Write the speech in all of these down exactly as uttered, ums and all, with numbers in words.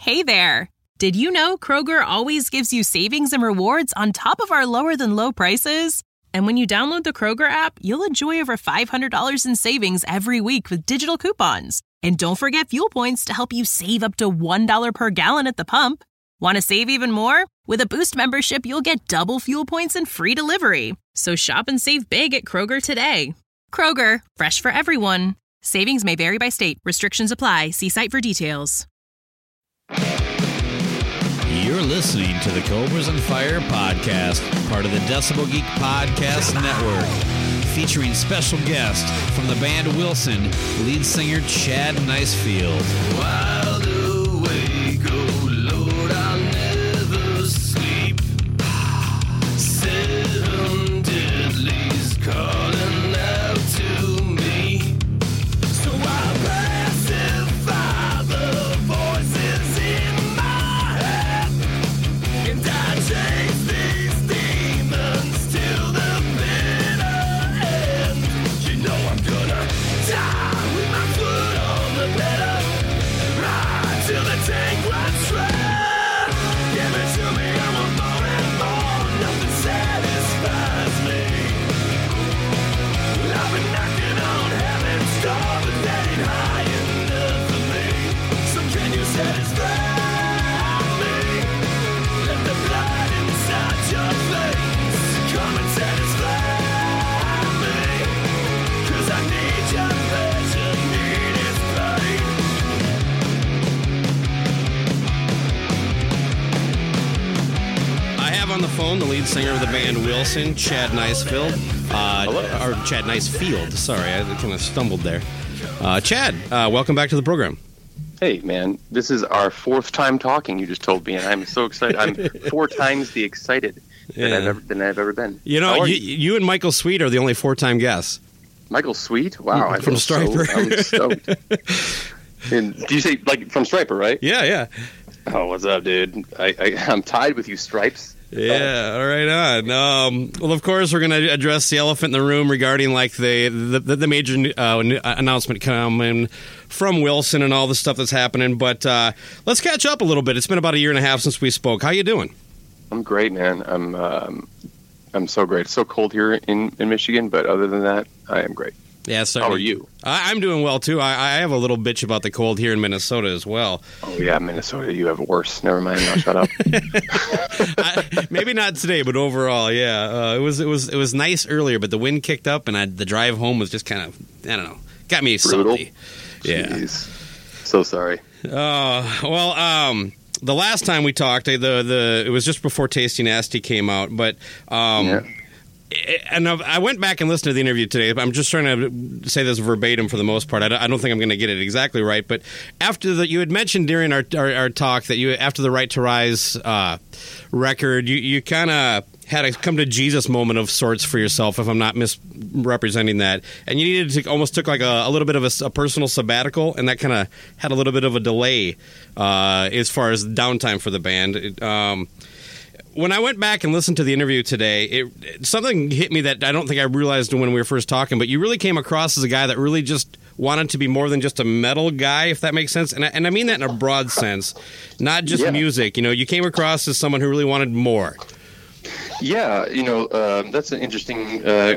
Hey there! Did you know Kroger always gives you savings and rewards on top of our lower-than-low prices? And when you download the Kroger app, you'll enjoy over five hundred dollars in savings every week with digital coupons. And don't forget fuel points to help you save up to one dollar per gallon at the pump. Want to save even more? With a Boost membership, you'll get double fuel points and free delivery. So shop and save big at Kroger today. Kroger, fresh for everyone. Savings may vary by state. Restrictions apply. See site for details. You're listening to the Cobras and Fire podcast, part of the Decibel Geek Podcast Network, featuring special guests from the band Wilson, lead singer Chad Nicefield. Wild awake, oh Lord, I'll never sleep. Seven deadlies calling out to me. So I pacify the voices in my head, and I chase these demons till the bitter end. You know I'm gonna die with my foot on the pedal, ride till the tank runs dry. Give it to me, I want more and more. Nothing satisfies me. I've been knocking on heaven's door, but that ain't high enough for me. So can you satisfy me? Let the blood inside your veins come and satisfy me. 'Cause I need your pleasure, need its pain. I have on the phone the lead singer of the band Wilson, Chad Nicefield. Uh, or Chad Nicefield, sorry, I kind of stumbled there. Uh, Chad, uh, welcome back to the program. Hey, man, this is our fourth time talking, you just told me, and I'm so excited. I'm four times the excited that Yeah. I've ever, than I've ever been. You How know, are you, you and Michael Sweet are the only four-time guests. Michael Sweet? Wow. I From feel so- Stryper. I'm stoked. And do you say, like, from Stryper, right? Yeah, yeah. Oh, what's up, dude? I, I, I'm tied with you, Stripes. Yeah, all right on. Um, well, of course, we're going to address the elephant in the room regarding like the the, the major uh, announcement coming from Wilson and all the stuff that's happening. But uh, let's catch up a little bit. It's been about a year and a half since we spoke. How you doing? I'm great, man. I'm um, I'm so great. It's so cold here in, in Michigan, but other than that, I am great. Yeah, sorry. How are you? I, I'm doing well too. I, I have a little bitch about the cold here in Minnesota as well. Oh yeah, Minnesota, you have it worse. Never mind. Now shut up. I, maybe not today, but overall, yeah, uh, it was it was it was nice earlier, but the wind kicked up, and I, the drive home was just kind of I don't know, got me Brutal. salty. Yeah. Jeez. So sorry. Uh, well, um, the last time we talked, the the it was just before Tasty Nasty came out, but um, Yeah. and I went back and listened to the interview today. I'm just trying to say this verbatim for the most part. I don't, I don't think I'm going to get it exactly right, but after the you had mentioned during our our, our talk that you after the Right to Rise uh, record, you you kind of had a come to Jesus moment of sorts for yourself, if I'm not misrepresenting that, and you needed to almost took like a, a little bit of a, a personal sabbatical, and that kind of had a little bit of a delay uh, as far as downtime for the band. It, um, when I went back and listened to the interview today, it, it, something hit me that I don't think I realized when we were first talking, but you really came across as a guy that really just wanted to be more than just a metal guy, if that makes sense. And I, and I mean that in a broad sense, not just Yeah. music. You know, you came across as someone who really wanted more. Yeah, you know, uh, that's an interesting uh,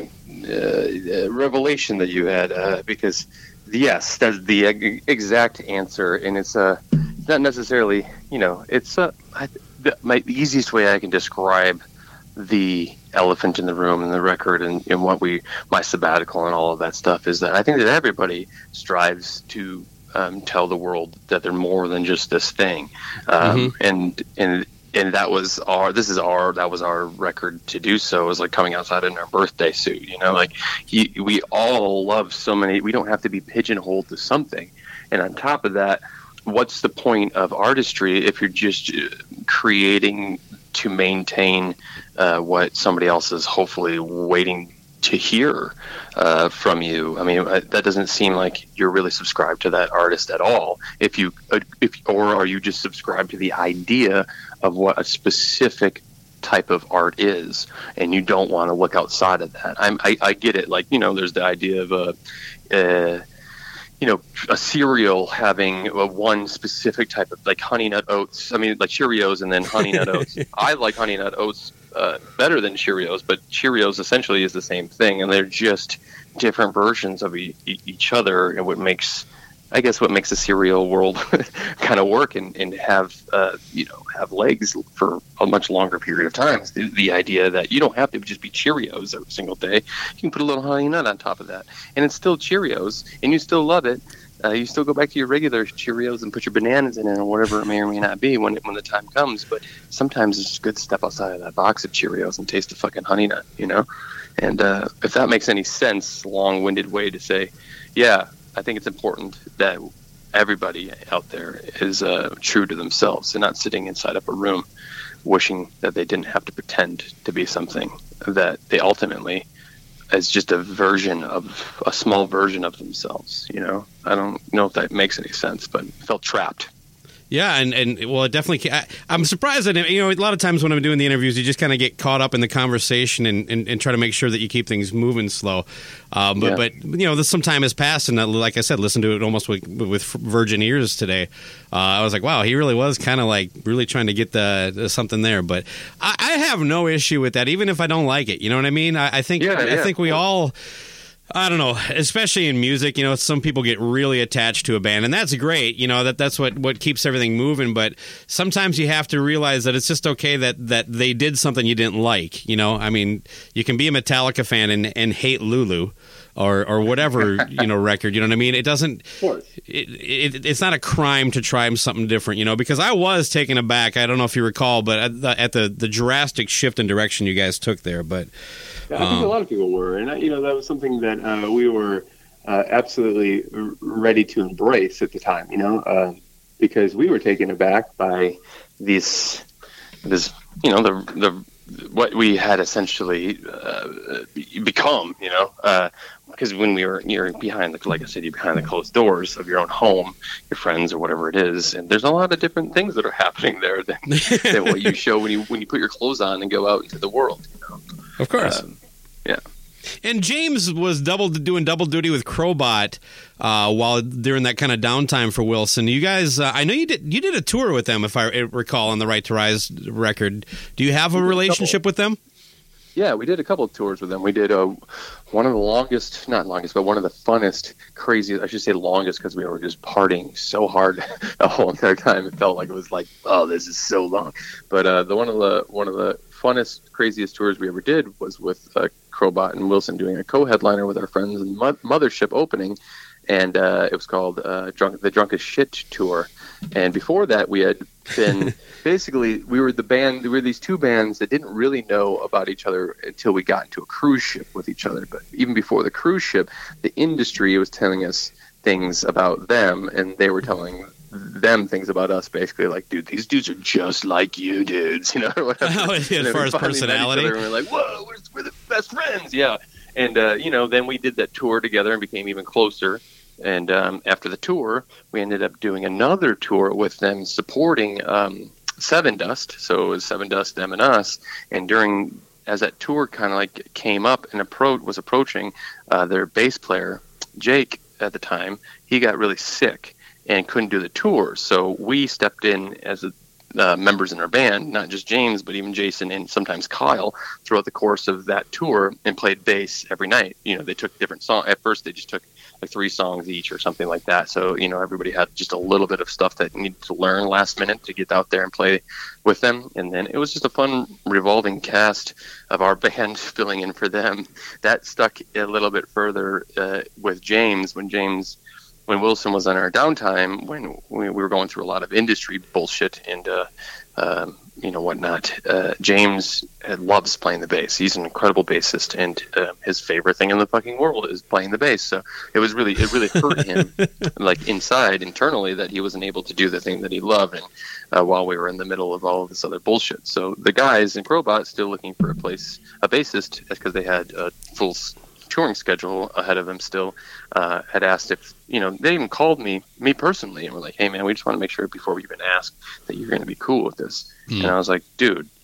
uh, revelation that you had, uh, because, yes, that's the ex- exact answer, and it's uh, not necessarily, you know, it's uh, I, the, my the easiest way I can describe the elephant in the room and the record and, and what we, my sabbatical and all of that stuff is that I think that everybody strives to um, tell the world that they're more than just this thing, um, Mm-hmm. and and. And that was our, this is our, that was our record to do so. It was like coming outside in our birthday suit, you know, like he, we all love so many, we don't have to be pigeonholed to something. And on top of that, what's the point of artistry if you're just creating to maintain uh, what somebody else is hopefully waiting to hear uh, from you? I mean, that doesn't seem like you're really subscribed to that artist at all. If you, if, or are you just subscribed to the idea of what a specific type of art is, and you don't want to look outside of that? I'm, I, I get it. Like, you know, there's the idea of a, uh, you know, a cereal having a one specific type of, like Honey Nut Oats. I mean, like Cheerios and then Honey Nut Oats. I like Honey Nut Oats uh, better than Cheerios, but Cheerios essentially is the same thing, and they're just different versions of e- e- each other. And what makes, I guess, what makes the cereal world kind of work and, and have, uh, you know, have legs for a much longer period of time. Is the, the idea that you don't have to just be Cheerios every single day. You can put a little Honey Nut on top of that, and it's still Cheerios, and you still love it. Uh, you still go back to your regular Cheerios and put your bananas in it or whatever it may or may not be when it, when the time comes. But sometimes it's just good to step outside of that box of Cheerios and taste the fucking Honey Nut, you know? And uh, if that makes any sense, long-winded way to say, yeah, I think it's important that everybody out there is uh, true to themselves and not sitting inside of a room wishing that they didn't have to pretend to be something that they ultimately as just a version of a small version of themselves. You know, I don't know if that makes any sense, but I felt trapped. Yeah, and, and well, it definitely. I, I'm surprised that, you know, a lot of times when I'm doing the interviews, you just kind of get caught up in the conversation and, and, and try to make sure that you keep things moving slow. Um, but, Yeah. but you know, this some time has passed, and uh, like I said, listen to it almost with, with virgin ears today. Uh, I was like, wow, he really was kind of like really trying to get the, the something there. But I, I have no issue with that, even if I don't like it. You know what I mean? I, I think Yeah, I, I yeah. think we all. I don't know, especially in music, you know, some people get really attached to a band, and that's great, you know, that that's what, what keeps everything moving, but sometimes you have to realize that it's just okay that, that they did something you didn't like, you know, I mean, you can be a Metallica fan and, and hate Lulu or or whatever, you know, record, you know what I mean? It doesn't, it, it, it's not a crime to try something different, you know, because I was taken aback, I don't know if you recall, but at the, at the, the drastic shift in direction you guys took there, but... Yeah, I think a lot of people were, and you know that was something that uh, we were uh, absolutely r- ready to embrace at the time. You know, uh, because we were taken aback by These, this, you know, the the what we had essentially uh, become, you know, because when we were you're behind the, like I said, you're behind the closed doors of your own home, your friends or whatever it is, and there's a lot of different things that are happening there than, than what you show when you when you put your clothes on and go out into the world. You know? Of course. Um, yeah. And James was double doing double duty with Crowbot uh, while during that kind of downtime for Wilson. You guys, uh, I know you did you did a tour with them, if I recall, on the Right to Rise record. Do you have a relationship with them? Yeah, we did a couple of tours with them. We did uh, one of the longest, not longest, but one of the funnest, craziest, I should say longest, because we were just partying so hard the whole entire time. It felt like it was like, oh, this is so long. But uh, the one of the one of the funnest, craziest tours we ever did was with uh, Crowbot and Wilson doing a co-headliner with our friends in Mo- Mothership opening, and uh, it was called uh, Drunk, the Drunkest Shit Tour. And before that, we had been basically we were the band. We were these two bands that didn't really know about each other until we got into a cruise ship with each other. But even before the cruise ship, the industry was telling us things about them, and they were telling them things about us, basically like, dude, these dudes are just like you dudes, you know, or whatever. Oh, as And then far we as finally met each personality? other, and we're like, whoa, we're, we're the best friends, yeah. And uh, you know, then we did that tour together and became even closer. And um, after the tour, we ended up doing another tour with them, supporting um, Seven Dust. So it was Seven Dust, them, and us. And during as that tour kind of like came up and appro- was approaching, uh, their bass player Jake at the time, he got really sick and couldn't do the tour. So we stepped in as a, uh, members in our band, not just James, but even Jason and sometimes Kyle, throughout the course of that tour, and played bass every night. You know, they took different songs. At first, they just took like three songs each or something like that. So, you know, everybody had just a little bit of stuff that needed to learn last minute to get out there and play with them. And then it was just a fun revolving cast of our band filling in for them. That stuck a little bit further uh, with James when James... when Wilson was on our downtime, when we were going through a lot of industry bullshit and, uh, uh, you know, whatnot, uh, James loves playing the bass. He's an incredible bassist, and uh, his favorite thing in the fucking world is playing the bass. So it was really, it really hurt him, like inside, internally, that he wasn't able to do the thing that he loved, and uh, while we were in the middle of all of this other bullshit. So the guys in Crowbot still looking for a place, a bassist, because they had a full touring schedule ahead of them still, uh, had asked if, you know, they even called me, me personally, and were like, hey man, we just want to make sure before we even ask that you're going to be cool with this. Mm. And I was like, dude, th-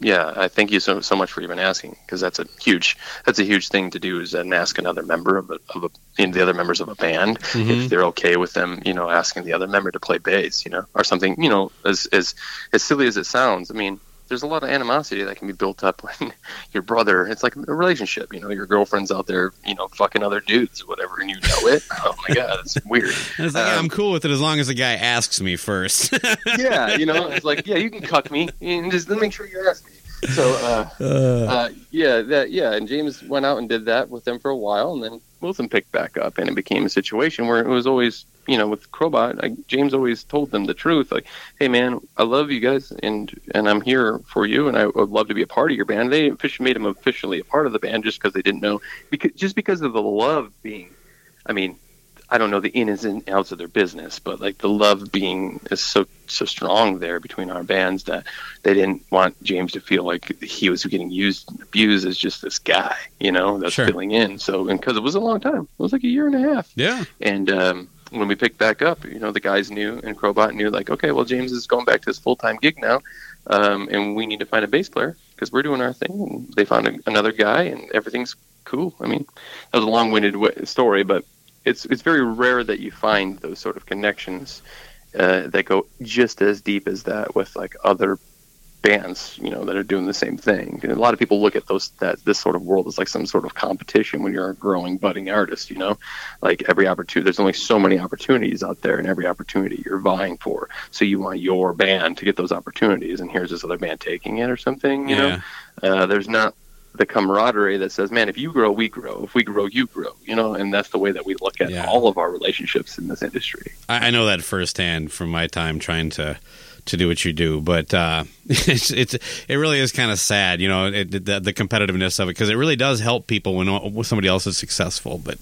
yeah, I thank you so so much for even asking, because that's a huge that's a huge thing to do, is then ask another member of a, of a you know, the other members of a band Mm-hmm. if they're okay with them, you know, asking the other member to play bass, you know, or something, you know, as as as silly as it sounds. I mean, there's a lot of animosity that can be built up when your brother, it's like a relationship, you know, your girlfriend's out there, you know, fucking other dudes or whatever, and you know it. Oh my God, it's weird. And it's like, yeah, Um, I'm cool with it as long as the guy asks me first. yeah, you know, it's like, yeah, you can cuck me, and just make sure you ask me. So, uh, uh, yeah, that, yeah, and James went out and did that with them for a while, and then Wilson picked back up, and it became a situation where it was always, you know, with Crowbot, like, James always told them the truth, like, hey, man, I love you guys, and and I'm here for you, and I would love to be a part of your band. They officially made him officially a part of the band just because they didn't know, because just because of the love being, I mean, I don't know the ins and outs of their business, but like the love being is so so strong there between our bands that they didn't want James to feel like he was getting used and abused as just this guy, you know, that's Sure. filling in. So, and because it was a long time, it was like a year and a half. Yeah. And um, when we picked back up, you know, the guys knew, and Crowbot knew, like, okay, well, James is going back to his full time gig now, um, and we need to find a bass player because we're doing our thing. And they found a, another guy, and everything's cool. I mean, that was a long winded w- story, but. It's it's very rare that you find those sort of connections uh, that go just as deep as that with like other bands, you know, that are doing the same thing. And a lot of people look at those that this sort of world as like some sort of competition when you're a growing, budding artist. You know, like every opportunity, there's only so many opportunities out there, and every opportunity you're vying for. So you want your band to get those opportunities, and here's this other band taking it or something. You Yeah. know, uh, there's not the camaraderie that says, man, if you grow, we grow. If we grow, you grow, you know, and that's the way that we look at Yeah. all of our relationships in this industry. I, I know that firsthand from my time trying to to do what you do, but uh, it's it's it really is kind of sad, you know, it, the, the competitiveness of it, because it really does help people when, when somebody else is successful. But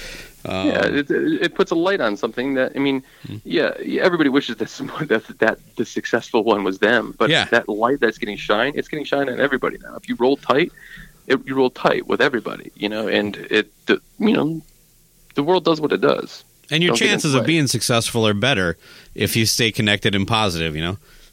um, yeah, it, it puts a light on something that, I mean, yeah, yeah, everybody wishes that, someone, that that the successful one was them, but Yeah. that light that's getting shine, it's getting shine on everybody now. If you roll tight, it, you roll tight with everybody, you know, and it, the, you know, the world does what it does. and your Don't get in chances the of way. being successful are better if you stay connected and positive, you know.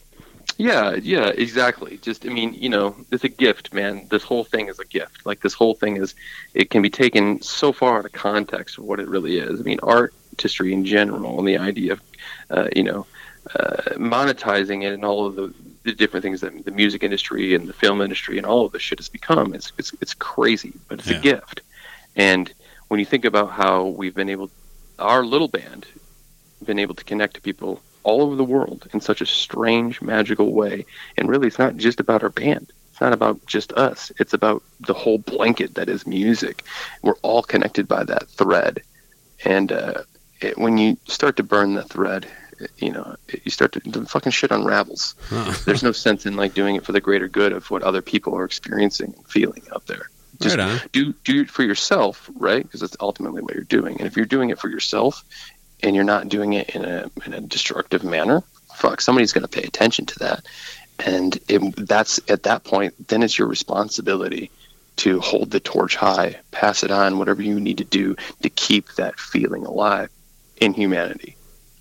Yeah, yeah, exactly. Just, I mean, you know, it's a gift, man. This whole thing is a gift. Like, this whole thing is, it can be taken so far out of context of what it really is. I mean, artistry in general, and the idea of, uh, you know, uh, monetizing it, and all of the, the different things that the music industry and the film industry and all of this shit has become, it's it's, it's crazy, but it's Yeah. a gift. And when you think about how we've been able, our little band, been able to connect to people all over the world in such a strange, magical way. And really, it's not just about our band. It's not about just us. It's about the whole blanket that is music. We're all connected by that thread. And uh, it, when you start to burn the thread, you know, you start to, the fucking shit unravels. There's no sense in like doing it for the greater good of what other people are experiencing and feeling out there. Just Right on. do do it for yourself, right? Because that's ultimately what you're doing. And if you're doing it for yourself, and you're not doing it in a in a destructive manner, fuck, somebody's going to pay attention to that. And it, that's at that point, then it's your responsibility to hold the torch high, pass it on, whatever you need to do to keep that feeling alive in humanity.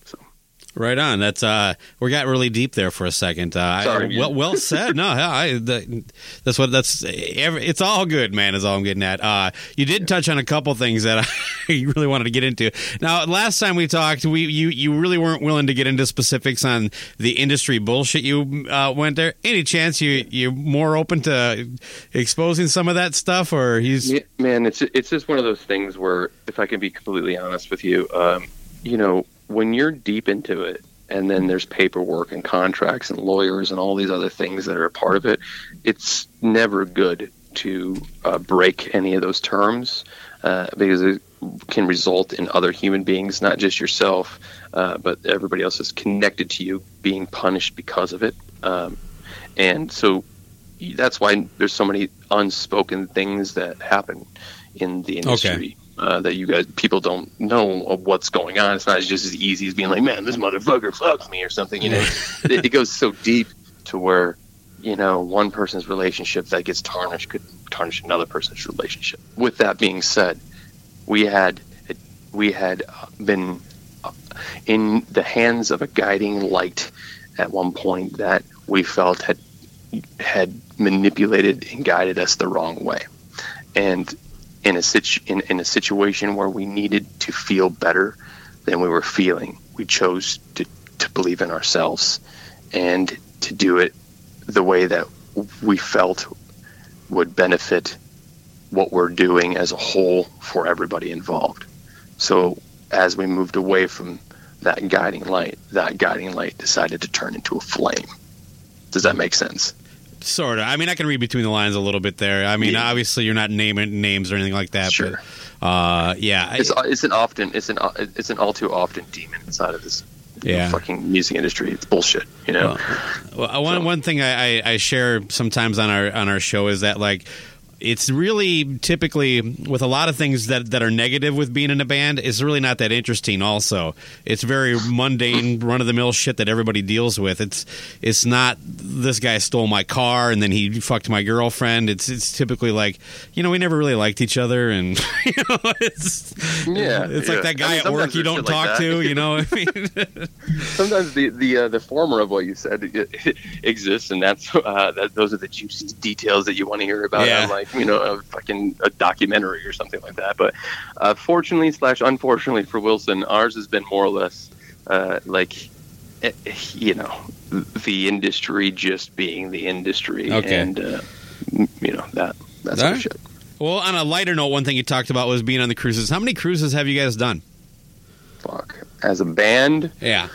Right on. That's uh, we got really deep there for a second. Uh, Sorry, I, man. well, well said. No, I, the, that's what that's. Every, it's all good, man. Is all I'm getting at. Uh, you did touch on a couple things that I really wanted to get into. Now, last time we talked, we you you really weren't willing to get into specifics on the industry bullshit you uh, went there. Any chance you you're more open to exposing some of that stuff, or he's Yeah, man, it's it's just one of those things where, if I can be completely honest with you, um, you know, when you're deep into it, and then there's paperwork and contracts and lawyers and all these other things that are a part of it, it's never good to uh, break any of those terms, uh, because it can result in other human beings, not just yourself, uh, but everybody else is connected to you, being punished because of it. Um, and so that's why there's so many unspoken things that happen in the industry. Okay. Uh, that you guys, people don't know of what's going on. It's not just as easy as being like, man, this motherfucker fucks me or something. You know, it, it goes so deep to where, you know, one person's relationship that gets tarnished could tarnish another person's relationship. With that being said, we had we had been in the hands of a guiding light at one point that we felt had had manipulated and guided us the wrong way. And in a situ- in, in a situation where we needed to feel better than we were feeling, we chose to, to believe in ourselves and to do it the way that we felt would benefit what we're doing as a whole for everybody involved. So as we moved away from that guiding light, that guiding light decided to turn into a flame. Does that make sense? Sort of. I mean, I can read between the lines a little bit there. I mean, Yeah. obviously you're not naming names or anything like that. Sure. But, uh, yeah. It's it's an often it's an it's an all too often demon inside of this Yeah. fucking music industry. It's bullshit, you know. Well, well, one one thing I, I, I share sometimes on our on our show is that, like, it's really typically with a lot of things that, that are negative with being in a band, it's really not that interesting. Also, it's very mundane, run of the mill shit that everybody deals with. It's it's not this guy stole my car and then he fucked my girlfriend. It's it's typically like, you know, we never really liked each other, and you know, it's Yeah, it's yeah. like that guy I mean, at work sometimes you there's don't shit like talk that. to. You know, I mean. Sometimes the the uh, the former of what you said exists, and that's uh, that those are the juicy details that you want to hear about. Yeah. On, like, you know, a fucking a documentary or something like that. But uh, fortunately slash unfortunately for Wilson, ours has been more or less uh, like, eh, you know, the industry just being the industry, Okay. and uh, you know that that's All our right. shit. Well, on a lighter note, one thing you talked about was being on the cruises. How many cruises have you guys done? Fuck. As a band, Yeah.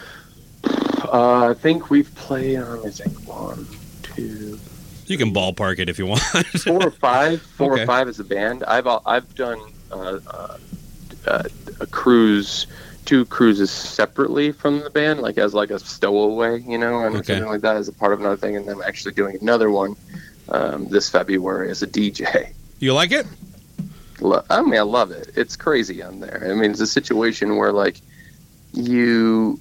uh, I think we've played on. I think one, two. You can ballpark it if you want. four or five, four Okay. or five as a band. I've al- I've done uh, uh, uh, a cruise, two cruises separately from the band, like as like a stowaway, you know, and Okay. something like that as a part of another thing. And then I'm actually doing another one um, this February as a D J. You like it? Lo- I mean, I love it. It's crazy on there. I mean, it's a situation where like you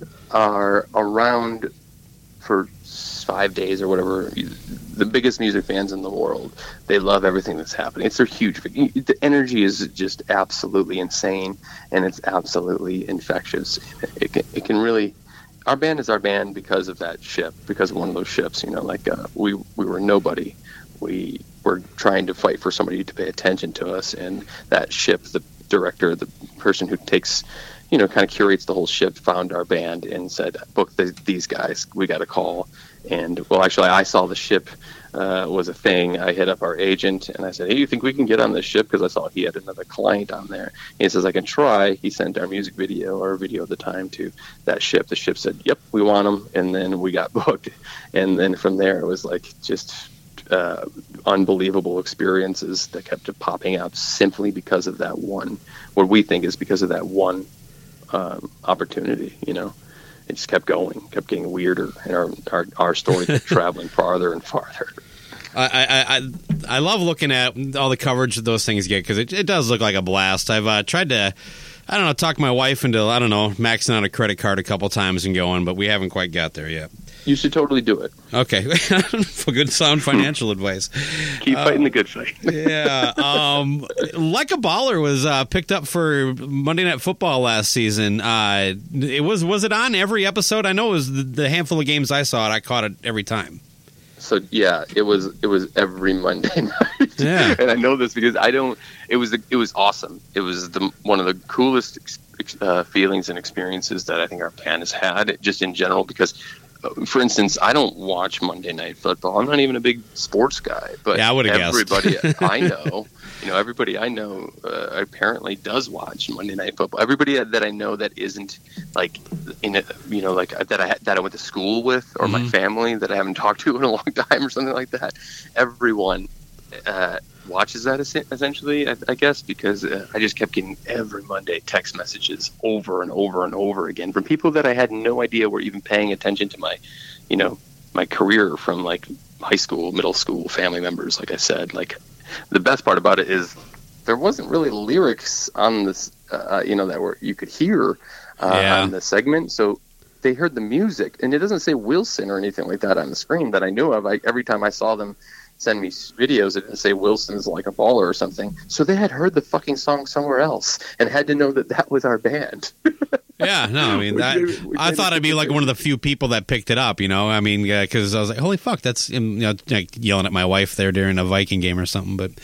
are around for five days or whatever. The biggest music fans in the world. They love everything that's happening. It's a huge. The energy is just absolutely insane, and it's absolutely infectious. It can, it can really. Our band is our band because of that ship, because of one of those ships. You know, like uh, we we were nobody. We were trying to fight for somebody to pay attention to us, and that ship, the director, the person who takes, you know, kind of curates the whole ship, found our band and said, book the, these guys, we got a call. And well, actually I saw the ship uh, was a thing. I hit up our agent and I said, hey, you think we can get on this ship? Because I saw he had another client on there. And he says, I can try. He sent our music video or video at the time to that ship. The ship said, yep, we want them. And then we got booked. And then from there it was like just uh, unbelievable experiences that kept popping out simply because of that one, what we think is because of that one um, opportunity, you know. It just kept going, kept getting weirder, and our our, our story kept traveling farther and farther. I, I I I love looking at all the coverage that those things get because it, it does look like a blast. I've uh, tried to, I don't know, talk my wife into, I don't know, maxing out a credit card a couple times and going, but we haven't quite got there yet. You should totally do it. Okay, for good sound financial advice. Keep fighting the good fight. Yeah, um, Like a Baller was uh, picked up for Monday Night Football last season. Uh, it was was it on every episode? I know it was the, the handful of games I saw it. I caught it every time. So yeah, it was it was every Monday night. Yeah. And I know this because I don't. It was it was awesome. It was the one of the coolest ex, uh, feelings and experiences that I think our band has had, just in general. Because, uh, for instance, I don't watch Monday Night Football. I'm not even a big sports guy. But Yeah, I would've guessed. everybody I know, you know, everybody I know uh, apparently does watch Monday Night Football. Everybody that I know that isn't like in a, you know, like that I that I went to school with, or my Mhm. family that I haven't talked to in a long time, or something like that. Everyone uh, watches that es- essentially, I, I guess, because uh, I just kept getting every Monday text messages over and over and over again from people that I had no idea were even paying attention to my, you know, my career from like high school, middle school, family members. Like I said, like the best part about it is there wasn't really lyrics on this, uh, you know, that were you could hear uh, Yeah. on the segment. So they heard the music, and it doesn't say Wilson or anything like that on the screen that I knew of. I, every time I saw them send me videos, it didn't say Wilson's Like a Baller or something. So they had heard the fucking song somewhere else and had to know that that was our band. Yeah, no, I mean, that, We gave it- we I gave thought it I'd be to like the- one of the few people that picked it up, you know. I mean, because I was like, holy fuck, that's, you know, like yelling at my wife there during a Viking game or something. But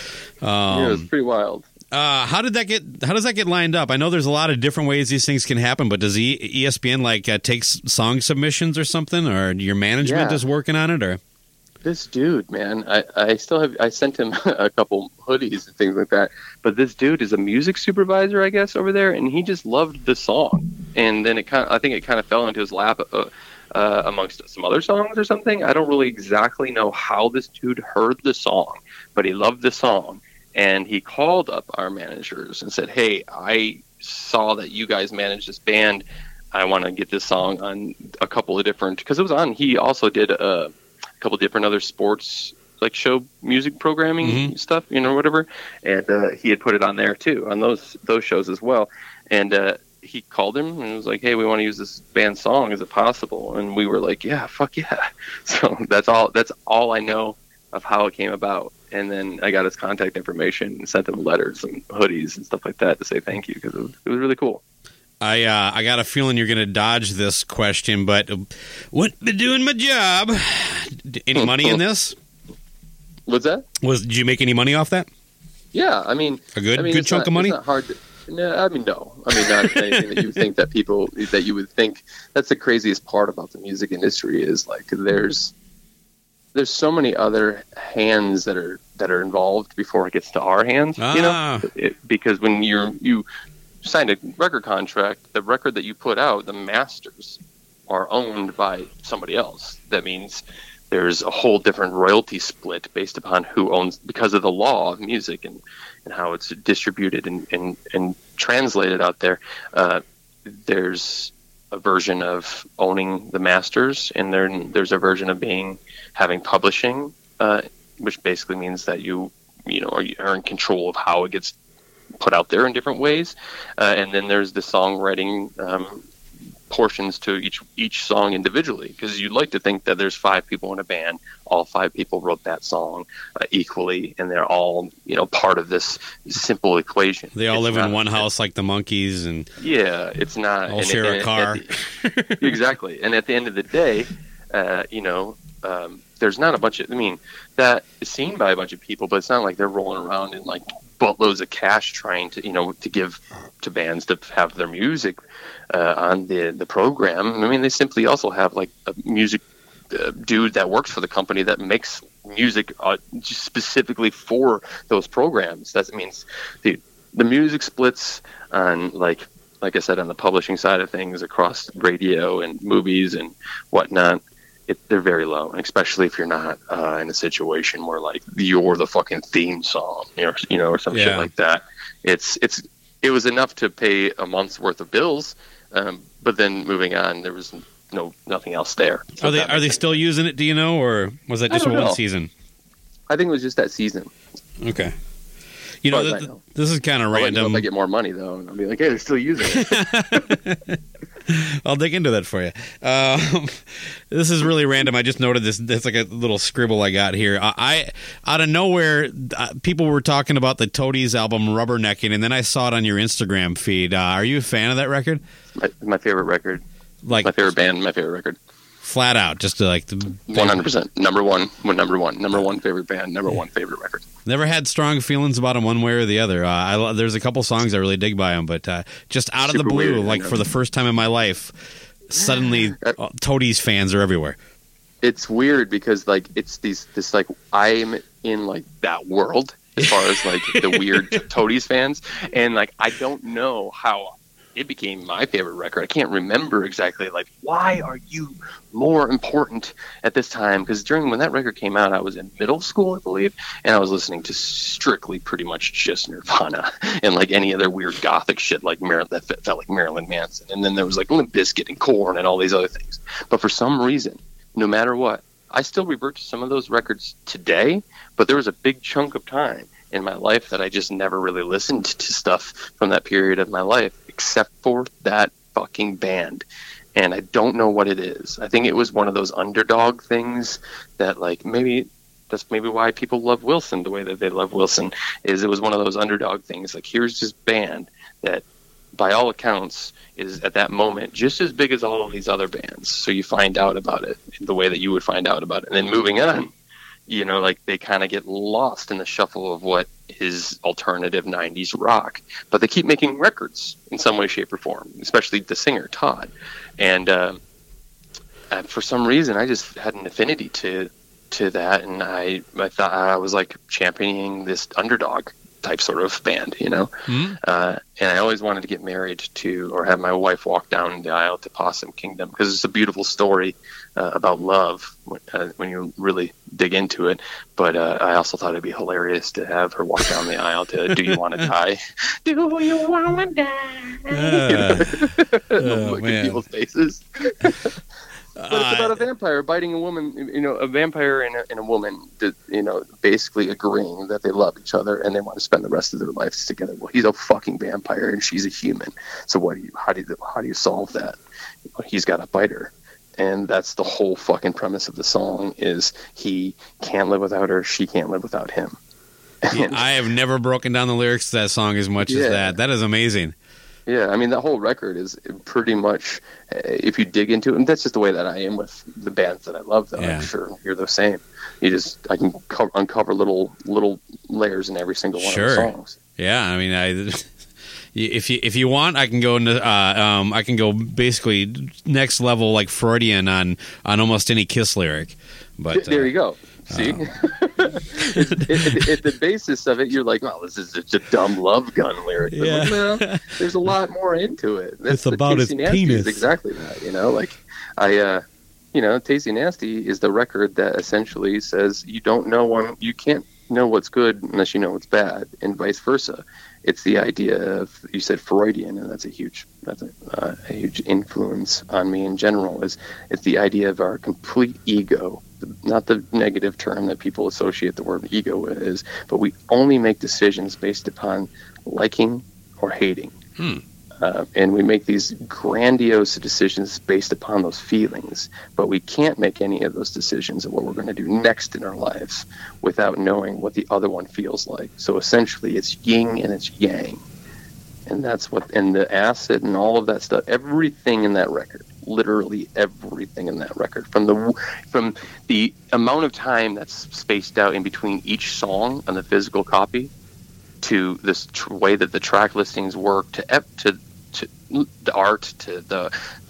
um, yeah, it was pretty wild. uh, how did that get? How does that get lined up? I know there's a lot of different ways these things can happen, but does e- ESPN like uh, take s- song submissions or something, or your management Yeah. is working on it, or? This dude, man, I, I still have, I sent him a couple hoodies and things like that. But this dude is a music supervisor, I guess, over there, and he just loved the song. And then it kind of, I think it kind of fell into his lap uh, uh, amongst some other songs or something. I don't really exactly know how this dude heard the song, but he loved the song. And he called up our managers and said, hey, I saw that you guys manage this band. I want to get this song on a couple of different, because it was on, he also did a couple different other sports like show music programming Mhm. stuff, you know, whatever. And uh, he had put it on there too, on those those shows as well. And uh, he called him and was like, "Hey, we want to use this band song. Is it possible?" And we were like, "Yeah, fuck yeah!" So that's all. That's all I know of how it came about. And then I got his contact information and sent him letters and hoodies and stuff like that to say thank you, because it was, it was really cool. I uh, I got a feeling you're going to dodge this question, but wouldn't be doing my job. Any money in this? What's that? Was did you make any money off that? Yeah, I mean, A good I mean, good it's chunk not- of money? It's not hard. To, no, I mean, no. I mean, not anything that you would think that people that you would think. That's the craziest part about the music industry is like there's there's so many other hands that are that are involved before it gets to our hands. You Ah. know, it, because when you're you signed a record contract, the record that you put out, the masters are owned by somebody else. That means there's a whole different royalty split based upon who owns, because of the law of music and, and how it's distributed and, and, and translated out there. Uh, there's a version of owning the masters, and then there's a version of being having publishing, uh, which basically means that you you know are, are in control of how it gets put out there in different ways. Uh, and then there's the songwriting um, portions to each each song individually, because you'd like to think that there's five people in a band, all five people wrote that song uh, equally, and they're all you know part of this simple equation. They all It's live in not- one house like the monkeys, and Yeah, it's not. all and share at- a at car. the- exactly, and at the end of the day, uh, you know, um, there's not a bunch of. I mean, that is seen by a bunch of people, but it's not like they're rolling around in like buttloads of cash trying to, you know, to give to bands to have their music uh, on the the program. I mean, they simply also have like a music uh, dude that works for the company that makes music uh, just specifically for those programs. That means the the music splits on like like I said on the publishing side of things across radio and movies and whatnot. It, they're very low, and especially if you're not uh, in a situation where like you're the fucking theme song, or you know, or some Yeah. shit like that. It's it's it was enough to pay a month's worth of bills, um, but then moving on, there was no nothing else there. So are they that are they makes still using it? Do you know, or was that I just don't one know. season? sense. I think it was just that season. Okay. You know, As far as th- I know. this is kind of I'll let you know random. if I get more money though, and I'll be like, hey, they're still using it. I'll dig into that for you. Um, this is really random. I just noted this. That's like a little scribble I got here. I, I out of nowhere, uh, people were talking about the Toadies album "Rubbernecking," and then I saw it on your Instagram feed. Uh, are you a fan of that record? my, my favorite record, Like my favorite band, my favorite record. flat out, just to like the, One hundred percent, number one, number one, number one favorite band, number one favorite record. never had strong feelings about them one way or the other. Uh, I lo- there's a couple songs I really dig by them, but uh, just out of the Super blue, weird, I like know. for the first time in my life, suddenly uh, Toadies fans are everywhere. It's weird because like it's these this like I'm in like that world as far as like the weird Toadies fans, and like I don't know how it became my favorite record. I can't remember exactly like why are you more important at this time, because during when that record came out I was in middle school I believe, and I was listening to strictly pretty much just Nirvana and like any other weird gothic shit like Mar- that fe- felt like Marilyn Manson, and then there was like Limp Bizkit and Korn and all these other things. But for some reason, no matter what, I still revert to some of those records today, but there was a big chunk of time in my life that I just never really listened to stuff from that period of my life, except for that fucking band. And I don't know what it is. I think it was one of those underdog things that like maybe that's maybe why people love Wilson the way that they love Wilson, is it was one of those underdog things. Like here's this band that by all accounts, is at that moment just as big as all of these other bands. So you find out about it the way that you would find out about it. And then moving on, you know, like they kind of get lost in the shuffle of what is alternative nineties rock. But they keep making records in some way, shape, or form, especially the singer, Todd. And uh, uh, for some reason, I just had an affinity to to that. And I, I thought I was like championing this underdog type sort of band, you know. Mm-hmm. Uh, and I always wanted to get married to, or have my wife walk down the aisle to Possum Kingdom, because it's a beautiful story uh, about love when, uh, when you really dig into it. But uh, I also thought it'd be hilarious to have her walk down the aisle to "Do You Want to Die?" Do you want to die? Uh, oh, Look man. at people's faces. But it's about a vampire biting a woman, you know, a vampire and a, and a woman, that, you know, basically agreeing that they love each other and they want to spend the rest of their lives together. Well, he's a fucking vampire and she's a human. So what do you, how do you, how do you solve that? He's got to bite her. And that's the whole fucking premise of the song, is he can't live without her, she can't live without him. And, I have never broken down the lyrics to that song as much Yeah. as that. That is amazing. yeah, I mean, that whole record is pretty much, uh, if you dig into it, and that's just the way that I am with the bands that I love, though. Yeah. I'm sure you're the same. You just, I can co- uncover little little layers in every single one Sure. of the songs. Yeah, I mean, I if you if you want, I can go into uh, um, I can go basically next level, like Freudian on on almost any Kiss lyric. But there uh, you go. See, um, it, it, it, the basis of it, you're like, well, this is just a dumb love gun lyric. But Yeah. like, well, there's a lot more into it. That's It's the about his Tasty Nasty penis. is exactly that. You know, like I, uh, you know, Tasty Nasty is the record that essentially says you don't know one, you can't know what's good unless you know what's bad, and vice versa. It's the idea of, you said Freudian, and that's a huge that's a, uh, a huge influence on me in general. Is it's the idea of our complete ego, not the negative term that people associate the word ego with, is, but we only make decisions based upon liking or hating. Hmm. Uh, and we make these grandiose decisions based upon those feelings, but we can't make any of those decisions of what we're going to do next in our lives without knowing what the other one feels like. So essentially, it's yin and it's yang, and that's what. And the acid and all of that stuff, everything in that record, literally everything in that record, from the from the amount of time that's spaced out in between each song on the physical copy, to this tr- way that the track listings work, to ep- to to the art, to the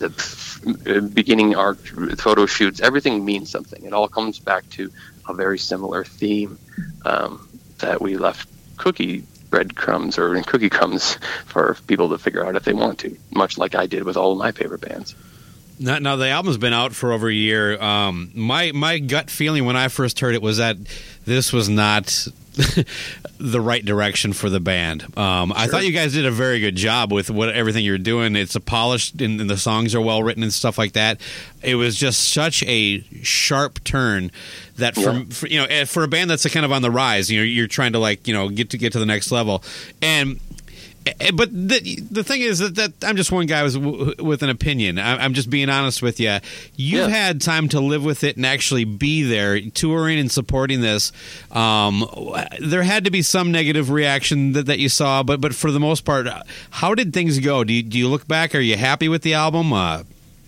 the beginning art, photo shoots, everything means something. It all comes back to a very similar theme um, that we left cookie breadcrumbs or cookie crumbs for people to figure out if they want to, much like I did with all of my favorite bands. Now, now the album's been out for over a year. Um, my my gut feeling when I first heard it was that this was not the right direction for the band. Um, I thought you guys did a very good job with what everything you're doing. It's a polished, and, and the songs are well written and stuff like that. It was just such a sharp turn that from Yeah. for, you know eh, for a band that's a kind of on the rise. You know, you're trying to like you know get to get to the next level, and. But the the thing is that, that I'm just one guy with, with an opinion. I, I'm just being honest with you. You've Yeah. had time to live with it and actually be there, touring and supporting this. Um, there had to be some negative reaction that, that you saw, but but for the most part, how did things go? Do you, do you look back? Are you happy with the album? Uh,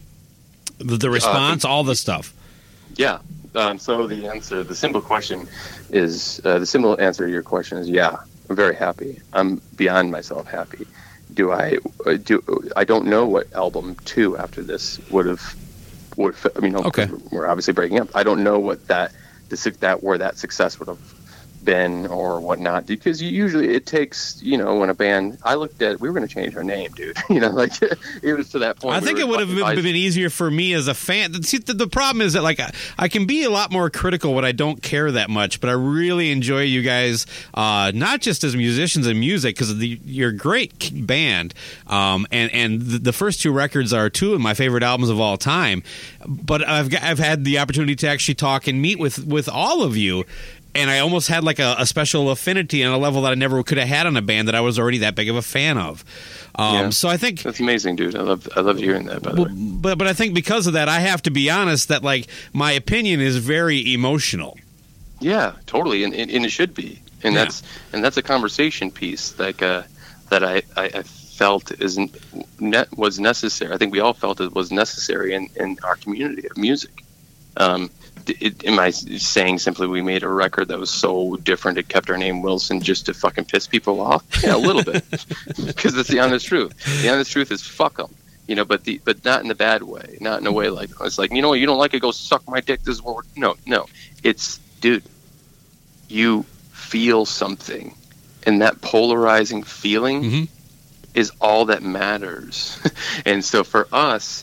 the, the response, uh, all the stuff. Yeah. Um, so the answer, the simple question is, uh, the simple answer to your question is, yeah, I'm very happy. I'm beyond myself happy. Do I uh, do? I don't know what album two after this would have. Would I mean? Okay. We're obviously breaking up. I don't know what that the that where that success would have been or whatnot, because you, usually it takes, you know, when a band, I looked at, we were going to change our name, dude. You know, like it was to that point. I think we it would have been, I, been easier for me as a fan. See, the, the problem is that like I, I can be a lot more critical when I don't care that much, but I really enjoy you guys, uh, not just as musicians and music, because you're a great band, um, and and the, the first two records are two of my favorite albums of all time. But I've got, I've had the opportunity to actually talk and meet with with all of you. And I almost had like a, a special affinity on a level that I never could have had on a band that I was already that big of a fan of. Um, Yeah. So I think that's amazing, dude. I love I love hearing that. By the well, way, but but I think because of that, I have to be honest that like my opinion is very emotional. yeah, totally, and, and, and it should be, and Yeah. that's and that's a conversation piece like uh, that I, I I felt isn't net was necessary. I think we all felt it was necessary in, in our community of music. Um, it, am I saying simply we made a record that was so different it kept our name Wilson just to fucking piss people off? Yeah, a little bit, because it's the honest truth. The honest truth is fuck them, you know. But the but not in the bad way, not in a way like it's like, you know what, you don't like it, go suck my dick. This is what we're, no no. It's, dude, you feel something, and that polarizing feeling mm-hmm. is all that matters. And so for us,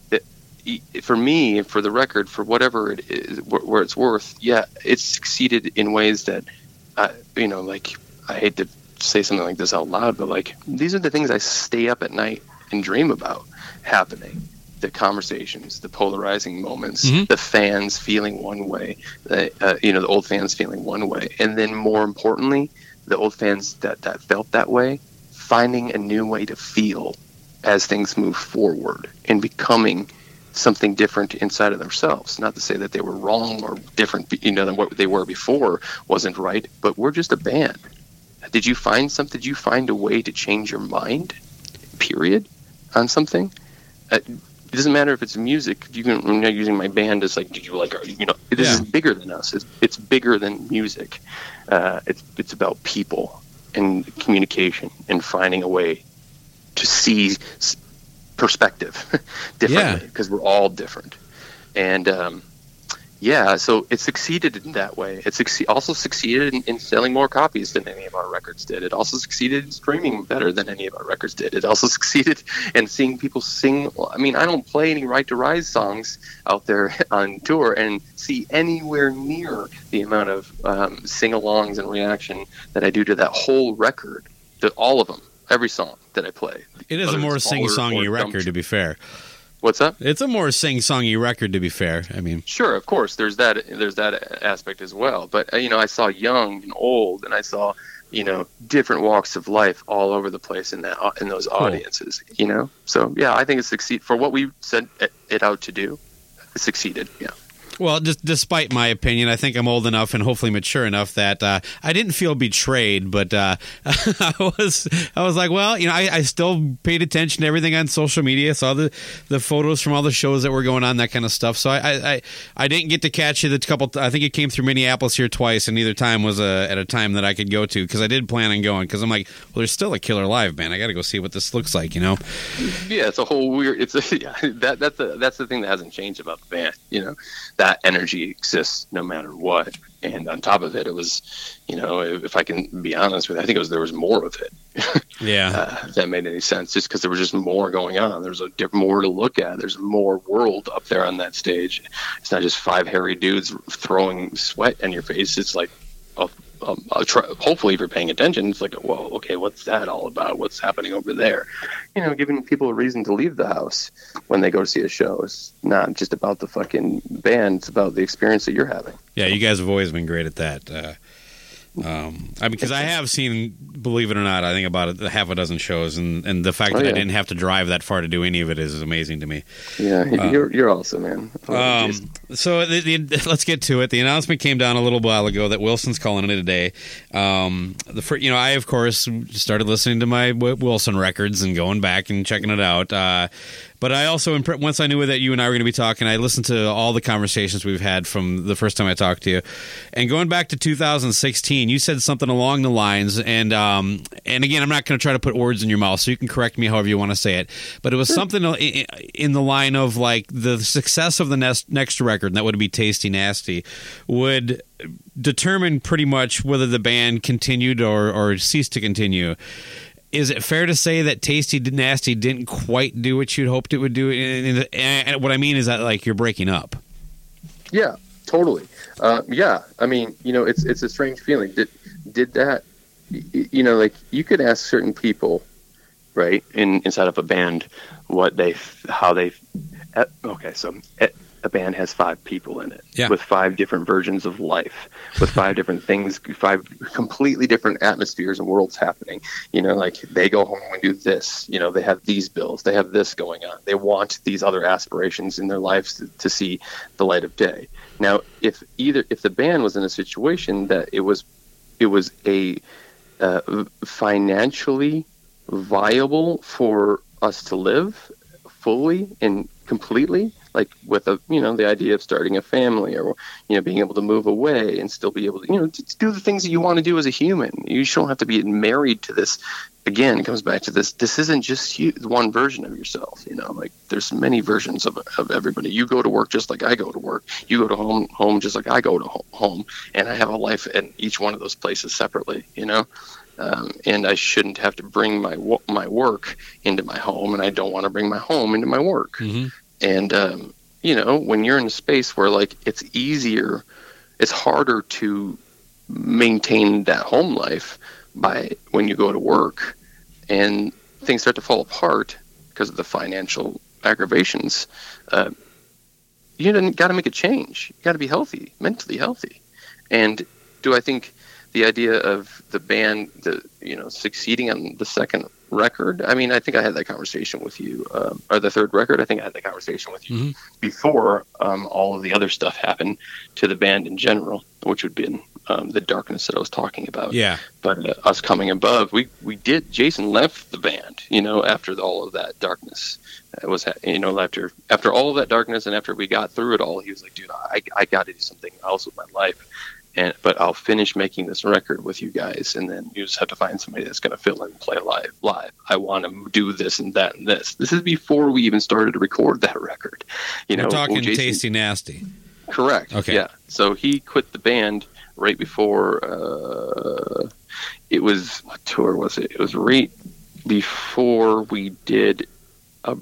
for me, for the record, for whatever it is, where it's worth, yeah, it's succeeded in ways that, uh, you know, like, I hate to say something like this out loud, but like, these are the things I stay up at night and dream about happening. The conversations, the polarizing moments, mm-hmm. the fans feeling one way, the, uh, you know, the old fans feeling one way. And then more importantly, the old fans that, that felt that way, finding a new way to feel as things move forward and becoming something different inside of themselves. Not to say that they were wrong or different, you know, than what they were before wasn't right, but we're just a band. Did you find something? Did you find a way to change your mind, period, on something? Uh, it doesn't matter if it's music. You can, I'm not using my band as like, did you like, you know, this yeah. is bigger than us. It's, it's bigger than music. Uh, it's, it's about people and communication and finding a way to see perspective differently, because yeah. we're all different. And um yeah so it succeeded in that way. It succe- also succeeded in, in selling more copies than any of our records did. It also succeeded in streaming better than any of our records did. It also succeeded in seeing people sing. I mean, I don't play any Right to Rise songs out there on tour and see anywhere near the amount of um, sing-alongs and reaction that I do to that whole record, to all of them, every song that I play. It is a more sing-songy record, to be fair. What's that? It's a more sing-songy record, to be fair. I mean, sure, of course, there's that. There's that aspect as well. But you know, I saw young and old, and I saw, you know, different walks of life all over the place in that in those cool. audiences. You know, so yeah, I think it succeed for what we set it out to do. It succeeded. Yeah. Well, just despite my opinion, I think I'm old enough and hopefully mature enough that uh, I didn't feel betrayed, but uh, I was I was like, well, you know, I, I still paid attention to everything on social media, saw the, the photos from all the shows that were going on, that kind of stuff. So I I, I didn't get to catch you the couple. I think it came through Minneapolis here twice, and neither time was a, at a time that I could go to, because I did plan on going, because I'm like, well, there's still a killer live band. I got to go see what this looks like, you know? Yeah, it's a whole weird. It's a, yeah, that that's a, that's the thing that hasn't changed about the band, you know. That energy exists no matter what, and on top of it, it was, you know, if I can be honest with you, I think it was there was more of it. Yeah, uh, if that made any sense, just because there was just more going on. There's a diff- more to look at. There's more world up there on that stage. It's not just five hairy dudes throwing sweat in your face. It's like, a, a, a try, hopefully, if you're paying attention, it's like, whoa, okay, what's that all about? What's happening over there? You know, giving people a reason to leave the house when they go to see a show. It's not just about the fucking band. It's about the experience that you're having. Yeah, you guys have always been great at that. Uh, um, I mean, because I have seen, believe it or not, I think about a half a dozen shows, and, and the fact oh, that yeah. I didn't have to drive that far to do any of it is amazing to me. Yeah, uh, you're you're awesome, man. Oh, um, so the, the, let's get to it. The announcement came down a little while ago that Wilson's calling it a day. Um, the first, you know, I of course started listening to my Wilson records and going back and checking it out. Uh, But I also, once I knew that you and I were going to be talking, I listened to all the conversations we've had from the first time I talked to you. And going back to two thousand sixteen, you said something along the lines, and um, and again, I'm not going to try to put words in your mouth, so you can correct me however you want to say it. But it was something in the line of, like, the success of the next, next record, and that would be Tasty Nasty, would determine pretty much whether the band continued or, or ceased to continue. Is it fair to say that Tasty Nasty didn't quite do what you'd hoped it would do? And, and, and what I mean is that, like, you're breaking up. Yeah, totally. Uh, yeah, I mean, you know, it's it's a strange feeling. Did did that? You know, like, you could ask certain people, right, in inside of a band, what they, how they. Okay, so a band has five people in it, yeah. with five different versions of life, with five different things, five completely different atmospheres and worlds happening. You know, like, they go home and do this. You know, they have these bills, they have this going on. They want these other aspirations in their lives to, to see the light of day. Now, if either if the band was in a situation that it was, it was a uh, financially viable for us to live fully and completely, like with a, you know, the idea of starting a family, or, you know, being able to move away and still be able to, you know, to do the things that you want to do as a human. You just don't have to be married to this. Again, it comes back to this. This isn't just you, one version of yourself, you know, like there's many versions of, of everybody. You go to work just like I go to work. You go to home, home just like I go to home. And I have a life in each one of those places separately, you know? Um, and I shouldn't have to bring my my work into my home, and I don't want to bring my home into my work. Mm-hmm. And um, you know, when you're in a space where like it's easier, it's harder to maintain that home life by when you go to work, and things start to fall apart because of the financial aggravations. Uh, you got to make a change. You got to be healthy, mentally healthy. And do I think the idea of the band, the you know, succeeding on the second record? I mean, I think I had that conversation with you, um, or the third record. I think I had that conversation with you mm-hmm. before um, all of the other stuff happened to the band in general, which would be um, the darkness that I was talking about. Yeah. But uh, us coming above, we we did. Jason left the band, you know, after all of that darkness. It was, you know, after after all of that darkness, and after we got through it all, he was like, "Dude, I I got to do something else with my life." And, but I'll finish making this record with you guys, and then you just have to find somebody that's going to fill in and play live. Live. I want to do this and that and this. This is before we even started to record that record. You know, we're talking well, Jason, Tasty Nasty. Correct. Okay. Yeah. So he quit the band right before. Uh, it was what tour was it? It was right before we did a.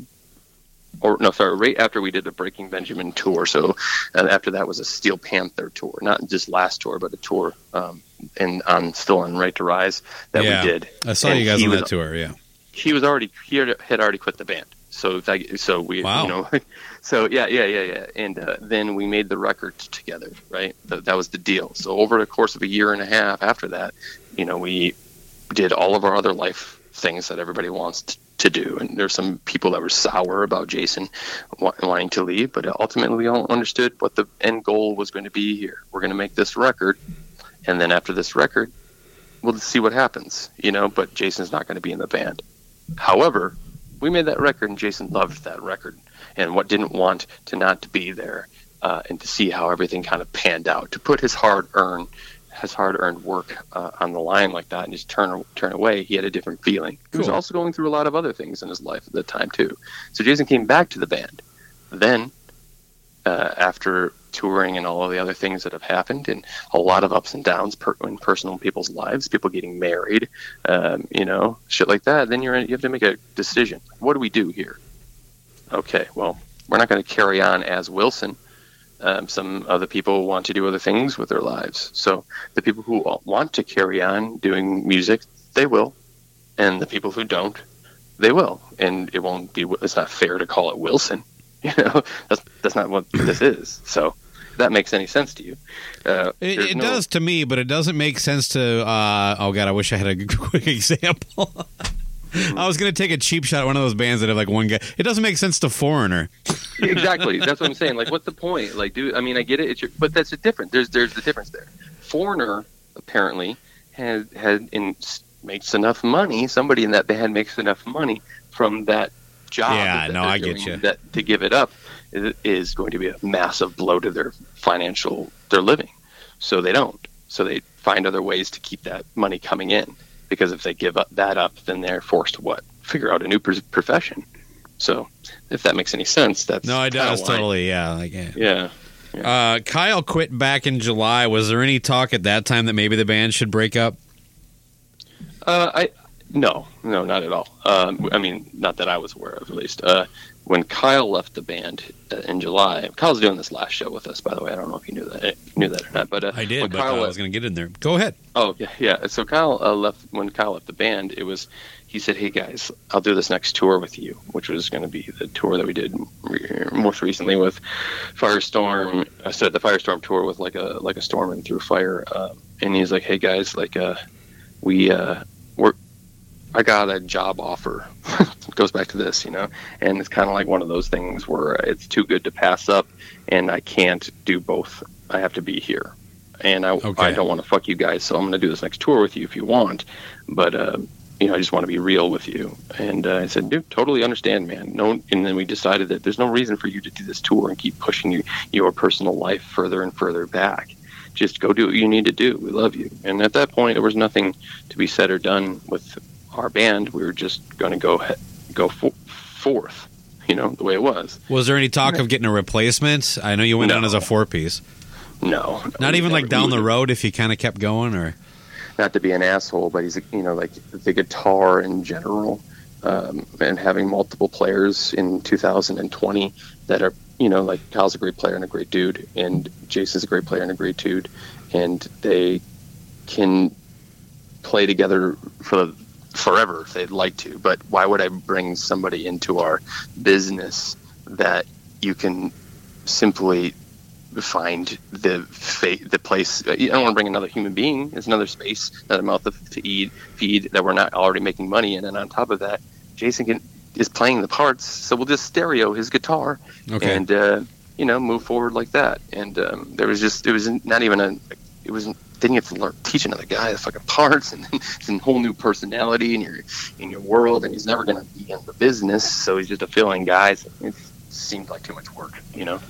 Or no, sorry, right after we did the Breaking Benjamin tour. So uh, after that was a Steel Panther tour, not just last tour, but a tour, um, and on still on Right to Rise that yeah, we did. I saw and you guys on was, that tour. Yeah, he was already he had already quit the band. So that, so we, wow. you know, so yeah, yeah, yeah, yeah, and uh, then we made the record together. Right, that, that was the deal. So over the course of a year and a half after that, you know, we did all of our other life things that everybody wants to. to do, and there's some people that were sour about Jason wanting to leave, but ultimately we all understood what the end goal was going to be here. We're going to make this record, and then after this record, we'll see what happens, you know, but Jason's not going to be in the band. However, we made that record, and Jason loved that record, and what didn't want to not to be there, uh, and to see how everything kind of panned out, to put his hard-earned his hard-earned work uh, on the line like that and just turn turn away. He had a different feeling. He was also going through a lot of other things in his life at the time too. So Jason came back to the band. Then, uh, after touring and all of the other things that have happened, and a lot of ups and downs per- in personal people's lives, people getting married, um, you know, shit like that. Then you're in, you have to make a decision. What do we do here? Okay, well, we're not going to carry on as Wilson. Um, some other people want to do other things with their lives. So the people who want to carry on doing music, they will. And the people who don't, they will. And it won't be, it's not fair to call it Wilson. You know, that's, that's not what this is. So if that makes any sense to you. Uh, it it no, does to me, but it doesn't make sense to, uh, oh God, I wish I had a quick example. I was going to take a cheap shot at one of those bands that have like one guy. It doesn't make sense to Foreigner. Exactly. That's what I'm saying. Like, what's the point? Like, dude, I mean, I get it. It's your, but that's the difference. There's there's the difference there. Foreigner apparently has had in makes enough money. Somebody in that band makes enough money from that job. Yeah, that no, I get you. That to give it up is, is going to be a massive blow to their financial, their living. So they don't. So they find other ways to keep that money coming in. Because if they give up that up, then they're forced to what? Figure out a new pr- profession. So, if that makes any sense, that's no, it does why. totally. Yeah, like, yeah. Yeah. yeah. Uh, Kyle quit back in July. Was there any talk at that time that maybe the band should break up? Uh, I no, no, not at all. Um, I mean, not that I was aware of, at least. Uh, when Kyle left the band uh, in July, Kyle's doing this last show with us, by the way. I don't know if you knew that, knew that or not. But uh, I did, but Kyle I was going to get in there. Go ahead. Oh yeah, yeah. So Kyle uh, left when Kyle left the band. It was he said, "Hey guys, I'll do this next tour with you," which was going to be the tour that we did re- most recently with Firestorm. I said the Firestorm tour with like a like a storm and through fire. Uh, and he's like, "Hey guys, like uh, we uh, we're." I got a job offer. It goes back to this, you know, and it's kind of like one of those things where it's too good to pass up, and I can't do both. I have to be here, and I, okay. I don't want to fuck you guys, so I'm going to do this next tour with you if you want. But uh, you know, I just want to be real with you. And uh, I said, dude, totally understand, man. No, and then we decided that there's no reason for you to do this tour and keep pushing you, your personal life further and further back. Just go do what you need to do. We love you. And at that point, there was nothing to be said or done with our band. We were just going to go go for, forth, you know, the way it was. Was there any talk of getting a replacement? I know you went No. down as a four-piece. No. no Not even like never- down we the would- road if you kind of kept going, or Not to be an asshole, but he's, you know, like the guitar in general, um, and having multiple players in two thousand twenty that are, you know, like Kyle's a great player and a great dude, and Jason's a great player and a great dude, and they can play together for forever if they'd like to. But why would I bring somebody into our business that you can simply find the fa- the place? I don't want to bring another human being. It's another space, another mouth to eat, feed that we're not already making money in. And on top of that, Jason can, is playing the parts, so we'll just stereo his guitar Okay. and uh, you know, move forward like that. And um, there was just, it was not even a, it wasn't. Then you have to learn teach another guy the fucking parts, and then it's a whole new personality in your in your world, and he's never going to be in the business, so he's just a fill-in guy. So it seemed like too much work, you know.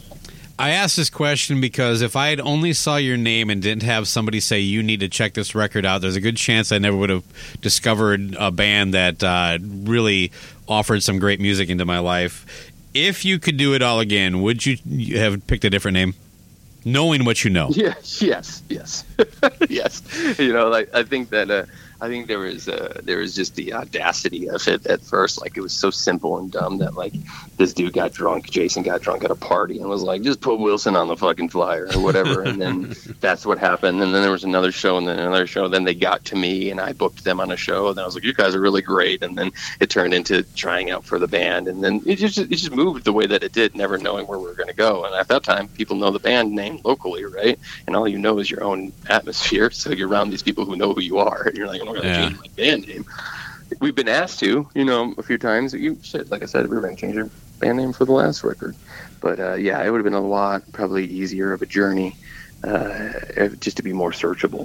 I asked this question because if I had only saw your name and didn't have somebody say you need to check this record out, there's a good chance I never would have discovered a band that uh, really offered some great music into my life. If you could do it all again, would you have picked a different name, knowing what you know? Yeah, yes, yes, yes. You know, like I think that uh, I think there was uh, there was just the audacity of it at first. Like it was so simple and dumb that like this dude got drunk, Jason got drunk at a party and was like, just put Wilson on the fucking flyer or whatever. And then that's what happened. And then there was another show and then another show. Then they got to me and I booked them on a show. And then I was like, you guys are really great. And then it turned into trying out for the band. And then it just it just moved the way that it did, never knowing where we were going to go. And at that time, people know the band name locally, right? And all you know is your own atmosphere. So you're around these people who know who you are. And you're like, I'm not going to Yeah. change my band name. We've been asked to, you know, a few times. You shit, like I said, we were going to change our band name for the last record. But uh, yeah, it would have been a lot, probably easier of a journey, uh, just to be more searchable.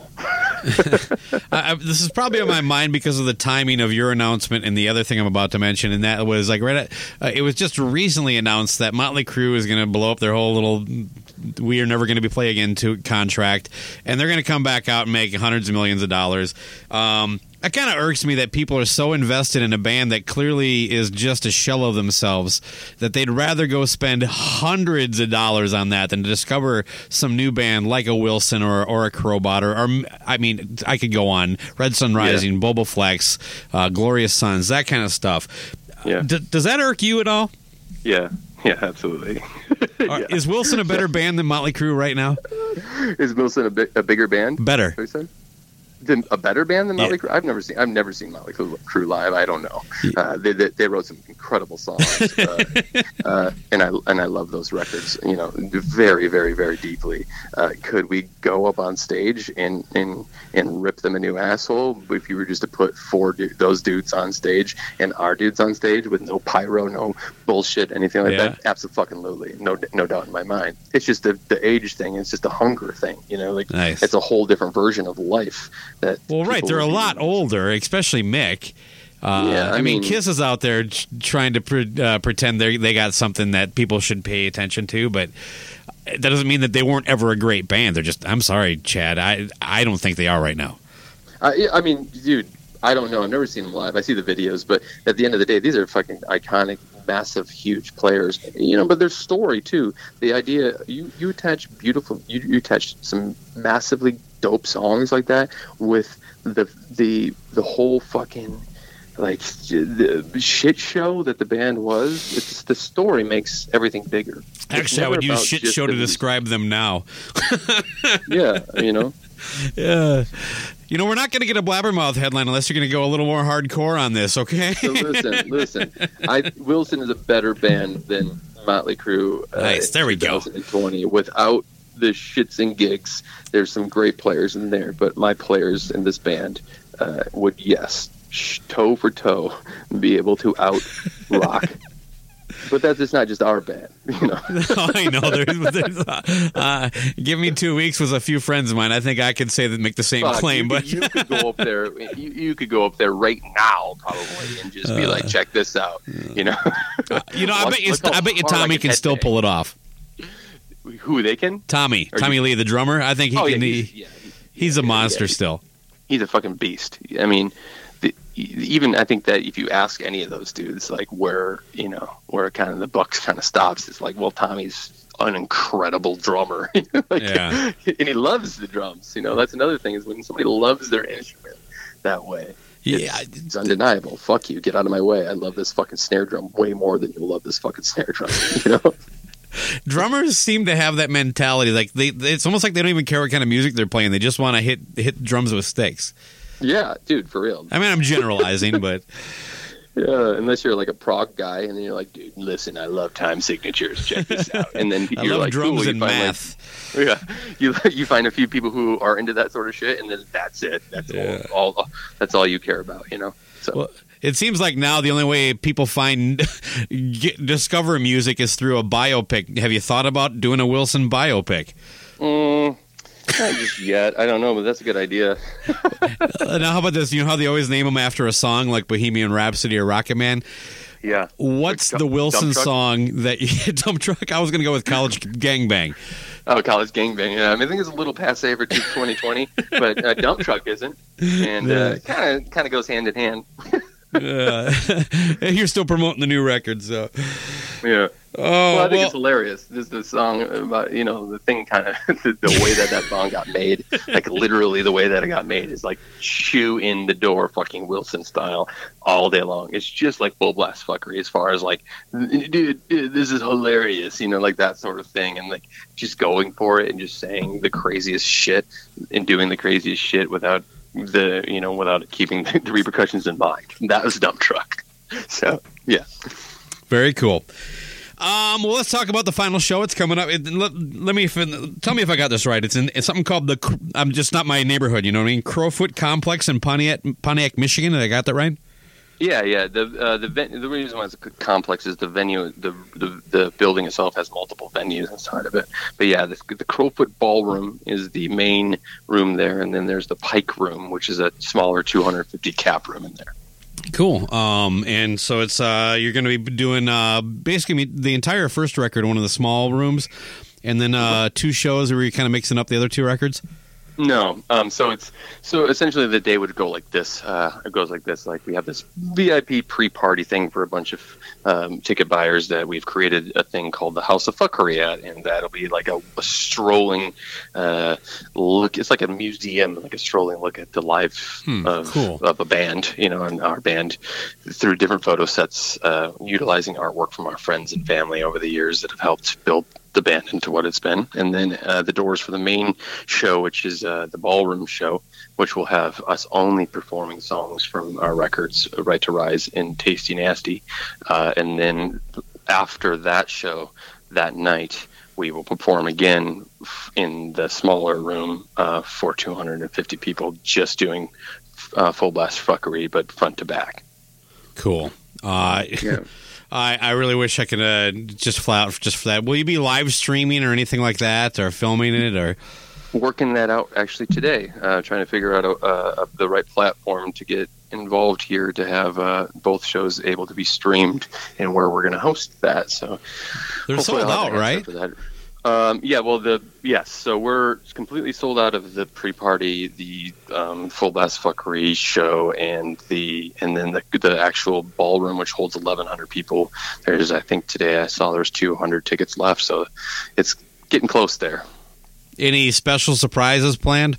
I, I, this is probably on my mind because of the timing of your announcement and the other thing I'm about to mention, and that was like right at, uh, it was just recently announced that Motley Crue is going to blow up their whole little "we are never going to be play again" to contract, and they're going to come back out and make hundreds of millions of dollars. Um, It kind of irks me that people are so invested in a band that clearly is just a shell of themselves that they'd rather go spend hundreds of dollars on that than to discover some new band like a Wilson or, or a Crowbot or, or, I mean, I could go on. Red Sun Rising, yeah. Boba Flex, uh, Glorious Sons, that kind of stuff. Yeah. D- does that irk you at all? Yeah. Yeah, absolutely. yeah. Is Wilson a better band than Motley Crue right now? Is Wilson a, bi- a bigger band? Better. What you said? Than, a better band than Motley yeah. Crue? I've never seen. I've never seen Motley Crue live. I don't know. Uh, they, they they wrote some incredible songs, uh, uh, and I and I love those records. You know, very very very deeply. Uh, could we go up on stage and and and rip them a new asshole if you were just to put four du- those dudes on stage and our dudes on stage with no pyro, no bullshit, anything like yeah. that? Absolutely, no no doubt in my mind. It's just the the age thing. It's just a hunger thing. You know, like nice. It's a whole different version of life. That well, right, they're a lot older, especially Mick. Uh, yeah, I, I mean, mean, Kiss is out there ch- trying to pre- uh, pretend they they got something that people should pay attention to, but that doesn't mean that they weren't ever a great band. They're just, I'm sorry, Chad, I I don't think they are right now. I, I mean, dude, I don't know. I've never seen them live. I see the videos, but at the end of the day, these are fucking iconic, massive, huge players. You know, but their story too. The idea you you attach beautiful, you, you attach some massively dope songs like that with the the the whole fucking like the shit show that the band was. It's the story makes everything bigger. Actually, I would use shit show to the describe them now. Yeah, you know. Yeah. You know, we're not going to get a Blabbermouth headline unless you're going to go a little more hardcore on this, okay? So listen, listen. I Wilson is a better band than Motley Crue. Uh, nice, there we go. twenty twenty without the shits and gigs. There's some great players in there, but my players in this band uh, would, yes, sh- toe for toe, be able to out rock But that's it's not just our band, you know. Oh, I know. There's, there's, uh, uh, give me two weeks with a few friends of mine. I think I could say that, make the same Fuck, claim. you, But you could go up there. You, you could go up there right now, probably, and just be like, "Check this out," you know. uh, you know, I bet you, I bet you Tommy can still pull it off. Who they can? Tommy, Or Tommy you, Lee, the drummer. I think he oh, can. Yeah, he, he's, yeah, he's, he's a yeah, monster yeah, still. He's a fucking beast. I mean, the, even I think that if you ask any of those dudes, like where you know where kind of the buck kind of stops, it's like, well, Tommy's an incredible drummer, like, yeah, and he loves the drums. You know, that's another thing is when somebody loves their instrument that way. Yeah, it's, it's undeniable. Fuck you, get out of my way. I love this fucking snare drum way more than you love this fucking snare drum. You know. Drummers seem to have that mentality. Like they, it's almost like they don't even care what kind of music they're playing. They just want to hit hit drums with sticks. Yeah, dude, for real. I mean, I'm generalizing, but yeah, unless you're like a prog guy, and then you're like, dude, listen, I love time signatures. Check this out. And then I you're love like, drums cool, and you find, math. Like, yeah, you you find a few people who are into that sort of shit, and then that's it. That's Yeah. all, all. That's all you care about, you know. So. Well, it seems like now the only way people find get, discover music is through a biopic. Have you thought about doing a Wilson biopic? Mm, not just yet. I don't know, but that's a good idea. Uh, now, how about this? You know how they always name them after a song, like Bohemian Rhapsody or Rocket Man? Yeah. What's Like, the dump- Wilson dump truck? song that you dump truck? I was going to go with College Gangbang. Oh, College Gangbang. Yeah, I mean, I think it's a little passe for twenty twenty, but uh, dump truck isn't, and kind of kind of goes hand in hand. uh, you're still promoting the new record, so Yeah. oh Well, I think well, it's hilarious. This the song about you know the thing kind of the, the way that that song got made, like literally the way that it got made is like shoe in the door, fucking Wilson style, all day long. It's just like full blast fuckery as far as like, dude, dude, this is hilarious, you know, like that sort of thing, and like just going for it and just saying the craziest shit and doing the craziest shit without the you know without keeping the repercussions in mind. That was Dump Truck. So yeah. very cool. Um, well, let's talk about the final show. It's coming up. It, let, let me tell me if I got this right. It's in it's something called the. I'm just not my neighborhood. You know what I mean? Crowfoot Complex in Pontiac, Pontiac, Michigan. Did I got that right? Yeah, yeah. The uh, the ven- the reason why it's a complex is the venue, the, the the building itself has multiple venues inside of it. But yeah, the, the Crowfoot Ballroom is the main room there, and then there's the Pike Room, which is a smaller two hundred fifty cap room in there. Cool. Um, and so it's uh, you're going to be doing uh, basically the entire first record in one of the small rooms, and then uh, two shows where you're kind of mixing up the other two records. No, um, so it's so essentially the day would go like this. Uh, it goes like this: like we have this V I P pre-party thing for a bunch of um, ticket buyers that we've created a thing called the House of Fuckery at, and that'll be like a, a strolling uh, look. It's like a museum, like a strolling look at the life Hmm, of, cool. of a band, you know, and our band through different photo sets, uh, utilizing artwork from our friends and family over the years that have helped build the band into what it's been. And then uh, the doors for the main show, which is uh, the ballroom show, which will have us only performing songs from our records, Right to Rise and Tasty Nasty. Uh, and then after that show, that night, we will perform again f- in the smaller room uh, for two hundred fifty people, just doing uh, full blast fuckery, but front to back. Cool. Uh, Yeah. I, I really wish I could uh, just fly out just for that. Will you be live streaming or anything like that, or filming it, or? Working that out actually today, uh, trying to figure out a, uh, the right platform to get involved here to have uh, both shows able to be streamed and where we're going to host that. So They're hopefully sold I'll out, have an answer right? for that. Um, yeah, well, the yes, so we're completely sold out of the pre-party, the um, full blast fuckery show, and the and then the the actual ballroom, which holds eleven hundred people. There's, I think today I saw there's two hundred tickets left, so it's getting close there. Any special surprises planned?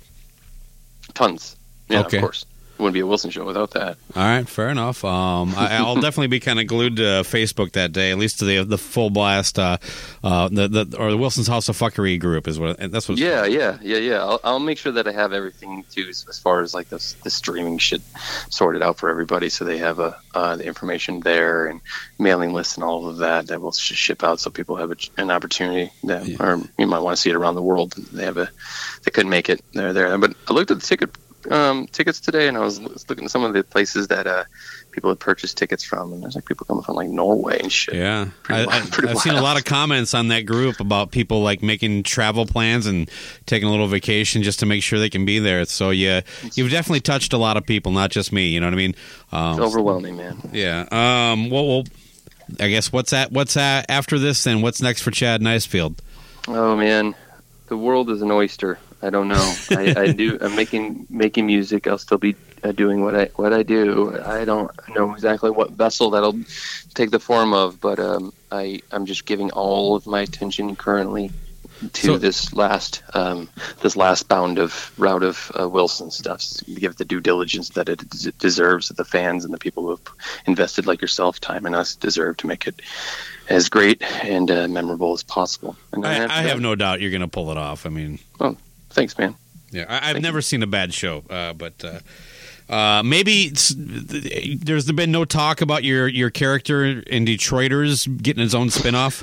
Tons, yeah, Okay. of course. It wouldn't be a Wilson show without that. All right, fair enough. Um, I, I'll definitely be kind of glued to Facebook that day, at least to the the full blast, uh, uh, the the or the Wilson's House of Fuckery group is what that's what. Yeah, yeah, yeah, yeah. I'll, I'll make sure that I have everything too, as as far as like the the streaming shit sorted out for everybody, so they have a uh, the information there and mailing lists and all of that that will sh- ship out, so people have a, an opportunity that, Yeah. or you might want to see it around the world. They have a, they couldn't make it. They're there, but I looked at the ticket um, tickets today, and I was looking at some of the places that uh, people had purchased tickets from, and there's like people coming from like Norway and shit. Yeah, Pretty I, wild, I, pretty I've seen a wild. lot of comments on that group about people like making travel plans and taking a little vacation just to make sure they can be there. So yeah, you've definitely touched a lot of people, not just me. You know what I mean? Um, It's overwhelming, man. Yeah. Um. Well, well, I guess what's that? What's that after this? Then what's next for Chad Nicefield? Oh man, the world is an oyster. I don't know. I, I do. I'm making making music. I'll still be uh, doing what I what I do. I don't know exactly what vessel that'll take the form of, but um, I I'm just giving all of my attention currently to So- this last um, this last bound of route of uh, Wilson stuff. To give it the due diligence that it des- deserves, that the fans and the people who have invested, like yourself, time in us, deserve to make it as great and uh, memorable as possible. And then I, after I have that- no doubt you're going to pull it off. I mean, Oh, thanks, man. yeah, I, I've never seen a bad show, uh, but uh, uh, maybe it's, there's been no talk about your, your character in Detroiters getting his own spinoff.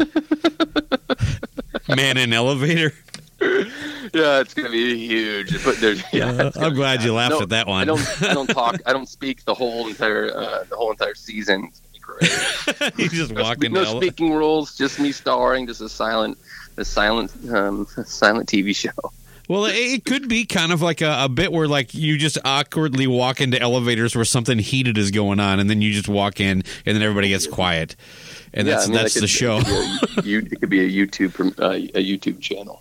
Man in Elevator. Yeah, it's gonna be huge. But there's, yeah, Uh, it's gonna I'm be glad bad. you laughed No, at that one. I don't, I don't talk, I don't speak the whole entire, uh, the whole entire season. It's gonna be great. You just No, walk spe- in. no speaking roles, just me starring, just a silent, a silent, um, silent T V show. Well, it, it could be kind of like a, a bit where like you just awkwardly walk into elevators where something heated is going on, and then you just walk in, and then everybody gets quiet, and Yeah, that's I mean, that's that the could- show. It could, be a, you, it could be a YouTube, prom- uh, a YouTube channel.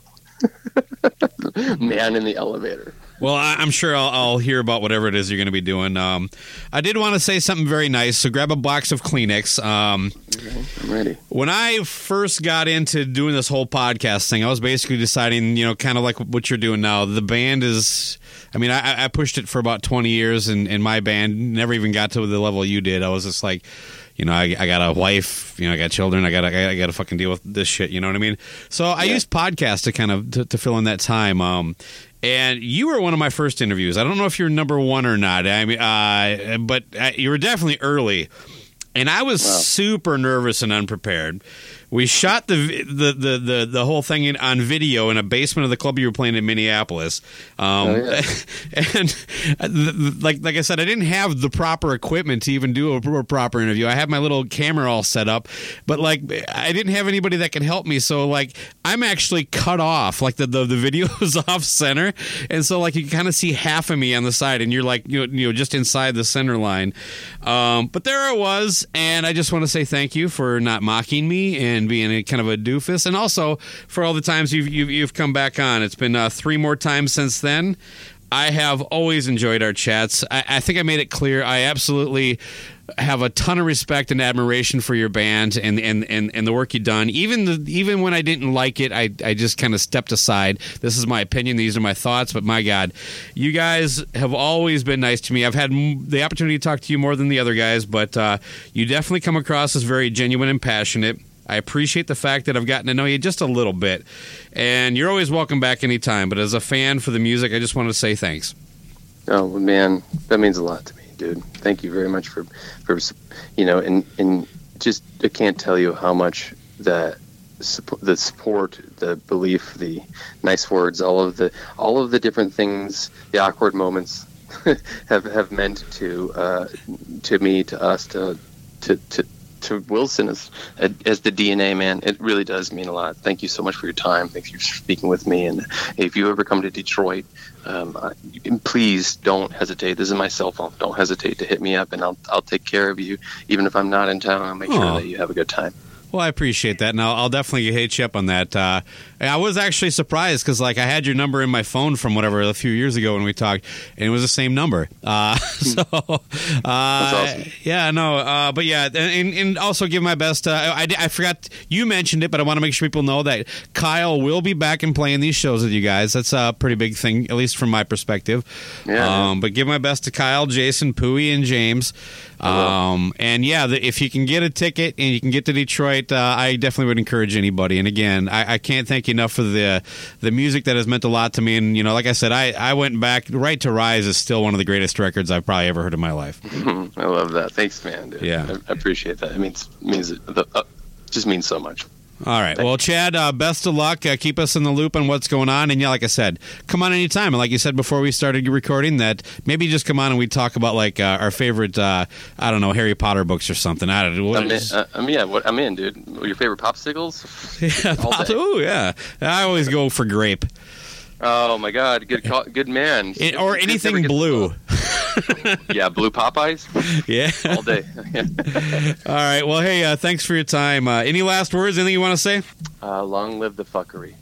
Man in the elevator. Well, I, I'm sure I'll, I'll hear about whatever it is you're going to be doing. Um, I did want to say something very nice, so grab a box of Kleenex. Um, I'm ready. when I first got into doing this whole podcast thing, I was basically deciding, you know, kind of like what you're doing now. The band is, I mean, I, I pushed it for about twenty years, and, and my band never even got to the level you did. I was just like, you know, I, I got a wife, you know, I got children, I got I got to fucking deal with this shit, you know what I mean? So I Yeah. used podcasts to kind of to, to fill in that time. Um, and you were one of my first interviews. I don't know if you're number one or not. I mean, uh, but uh, you were definitely early. And I was Wow. super nervous and unprepared. We shot the the the the, the whole thing in, on video in a basement of the club you were playing in Minneapolis. Um, Oh, yeah. and uh, th- th- like like I said, I didn't have the proper equipment to even do a, a proper interview. I had my little camera all set up, but like I didn't have anybody that could help me. So like I'm actually cut off. Like the the, the video is off center, and so like you kind of see half of me on the side, and you're like you know, you know just inside the center line. Um, but there I was, and I just want to say thank you for not mocking me and being a kind of a doofus, and also for all the times you've you've, you've come back on. It's been uh, three more times since then. I have always enjoyed our chats. I, I think I made it clear. I absolutely have a ton of respect and admiration for your band and and, and, and the work you've done. Even the, even when I didn't like it, I, I just kind of stepped aside. This is my opinion. These are my thoughts. But my God, you guys have always been nice to me. I've had m- the opportunity to talk to you more than the other guys, but uh, you definitely come across as very genuine and passionate. I appreciate the fact that I've gotten to know you just a little bit. And you're always welcome back anytime. But as a fan for the music, I just want to say thanks. Oh man, that means a lot to me, dude. Thank you very much for, for you know, and and just I can't tell you how much that suppo- the support, the belief, the nice words, all of the all of the different things, the awkward moments, have have meant to uh, to me, to us, to to to. to Wilson as as the D N A man. It really does mean a lot. Thank you so much for your time. Thank you for speaking with me. And if you ever come to Detroit, um, I, please don't hesitate. This is my cell phone. Don't hesitate to hit me up, and I'll I'll take care of you. Even if I'm not in town, I'll make Aw. sure that you have a good time. Well, I appreciate that, and I'll, I'll definitely hit you up on that. Uh, I was actually surprised because, like, I had your number in my phone from whatever a few years ago when we talked, and it was the same number. Uh, so, uh, awesome. yeah, no, uh, but yeah, and, and also give my best. Uh, I, I forgot you mentioned it, but I want to make sure people know that Kyle will be back and playing these shows with you guys. That's a pretty big thing, at least from my perspective. Yeah. Um, but give my best to Kyle, Jason, Pooey, and James. Um, and yeah, the, if you can get a ticket and you can get to Detroit, uh, I definitely would encourage anybody. And again, I, I can't thank you enough for the the music that has meant a lot to me. And you know, like I said, I, I went back. Right to Rise is still one of the greatest records I've probably ever heard in my life. I love that. Thanks, man. Dude. Yeah. I, I appreciate that. It means means the, uh, just means so much. All right. Well, Chad, uh, best of luck. Uh, keep us in the loop on what's going on. And yeah, like I said, come on anytime. And like you said before we started recording, that maybe just come on and we talk about like uh, our favorite, uh, I don't know, Harry Potter books or something. I don't know. What I'm in, is... uh, I'm, yeah, what, I'm in, dude. Your favorite popsicles? Yeah, pop- ooh, yeah. I always go for grape. Oh my God, good call, good man. It, or anything blue. Yeah, blue Popeyes. Yeah, all day. All right. Well, hey, uh, thanks for your time. Uh, any last words? Anything you want to say? Uh, long live the fuckery.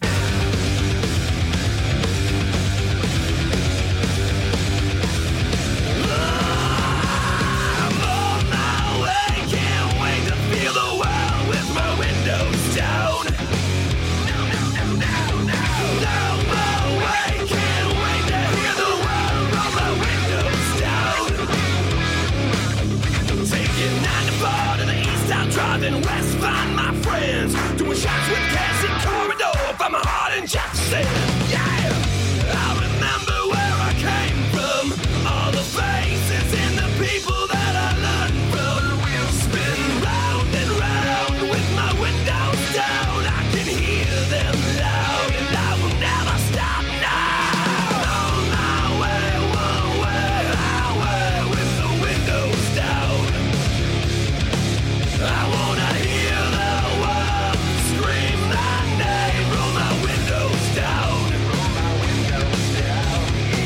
Driving west, find my friends, doing shots with gas in corridor, find my heart in Jackson. Yeah, I remember where I came from, all the faces and the people that I learned from. Spin round and round with my windows down, I can hear them loud, and I will never stop now. On my way, one way, highway with the windows down. I wanna hear the world scream my name, roll my windows down, roll my windows down.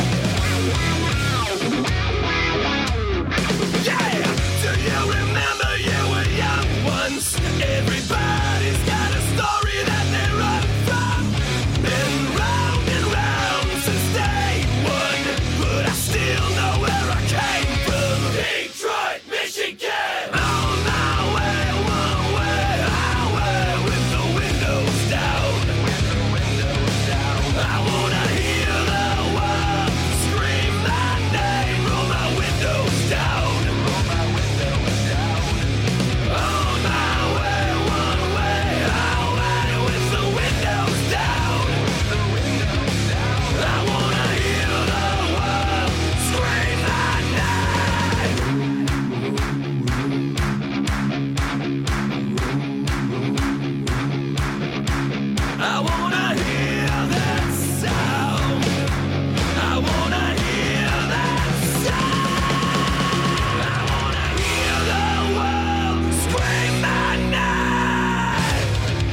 Yeah, do you remember you were young once? Everybody's got a story that they run from. Been round and round since day one, but I still know where I came from. Detroit, Michigan. On my way, one way, highway with the windows down. With the windows down. I wanna hear the world scream my name, roll my windows down. Roll my windows down. On my way, one way, highway with the windows down. With the windows down. I wanna hear the world scream my name. I wanna hear that sound. I wanna hear that sound. I wanna hear the world scream my name.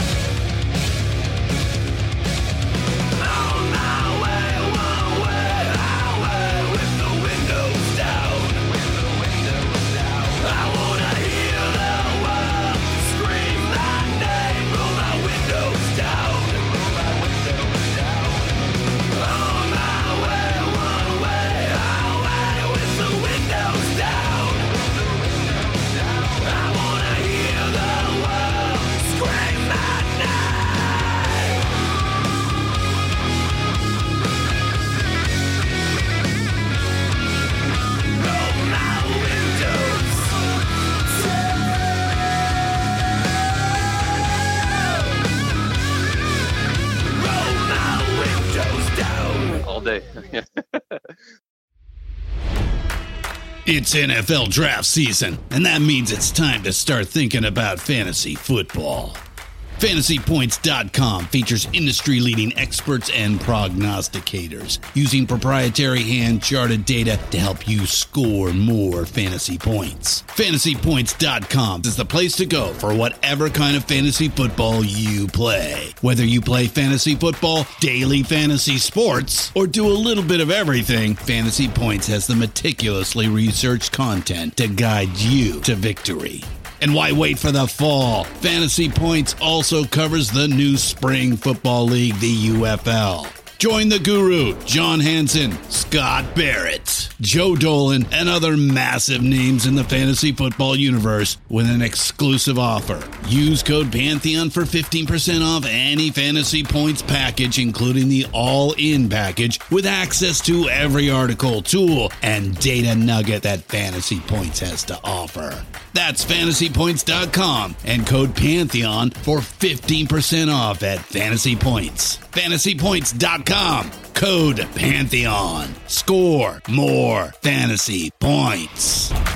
On my way, one way, highway with the windows down. With the windows down. I wanna hear the world scream my name. Roll my windows down. Roll my windows down. On my way, one way, highway with the windows down. With the windows down. I wanna hear the world scream my name. Roll my windows down. Roll my windows down. All day. It's N F L draft season, and that means it's time to start thinking about fantasy football. Fantasy Points dot com features industry-leading experts and prognosticators using proprietary hand-charted data to help you score more fantasy points. Fantasy Points dot com is the place to go for whatever kind of fantasy football you play. Whether you play fantasy football, daily fantasy sports, or do a little bit of everything, Fantasy Points has the meticulously researched content to guide you to victory. And why wait for the fall? Fantasy Points also covers the new spring football league, the U F L. Join the guru, John Hansen, Scott Barrett, Joe Dolan, and other massive names in the fantasy football universe with an exclusive offer. Use code Pantheon for fifteen percent off any Fantasy Points package, including the all-in package, with access to every article, tool, and data nugget that Fantasy Points has to offer. That's Fantasy Points dot com and code Pantheon for fifteen percent off at Fantasy Points. Fantasy Points dot com, code Pantheon. Score more fantasy points.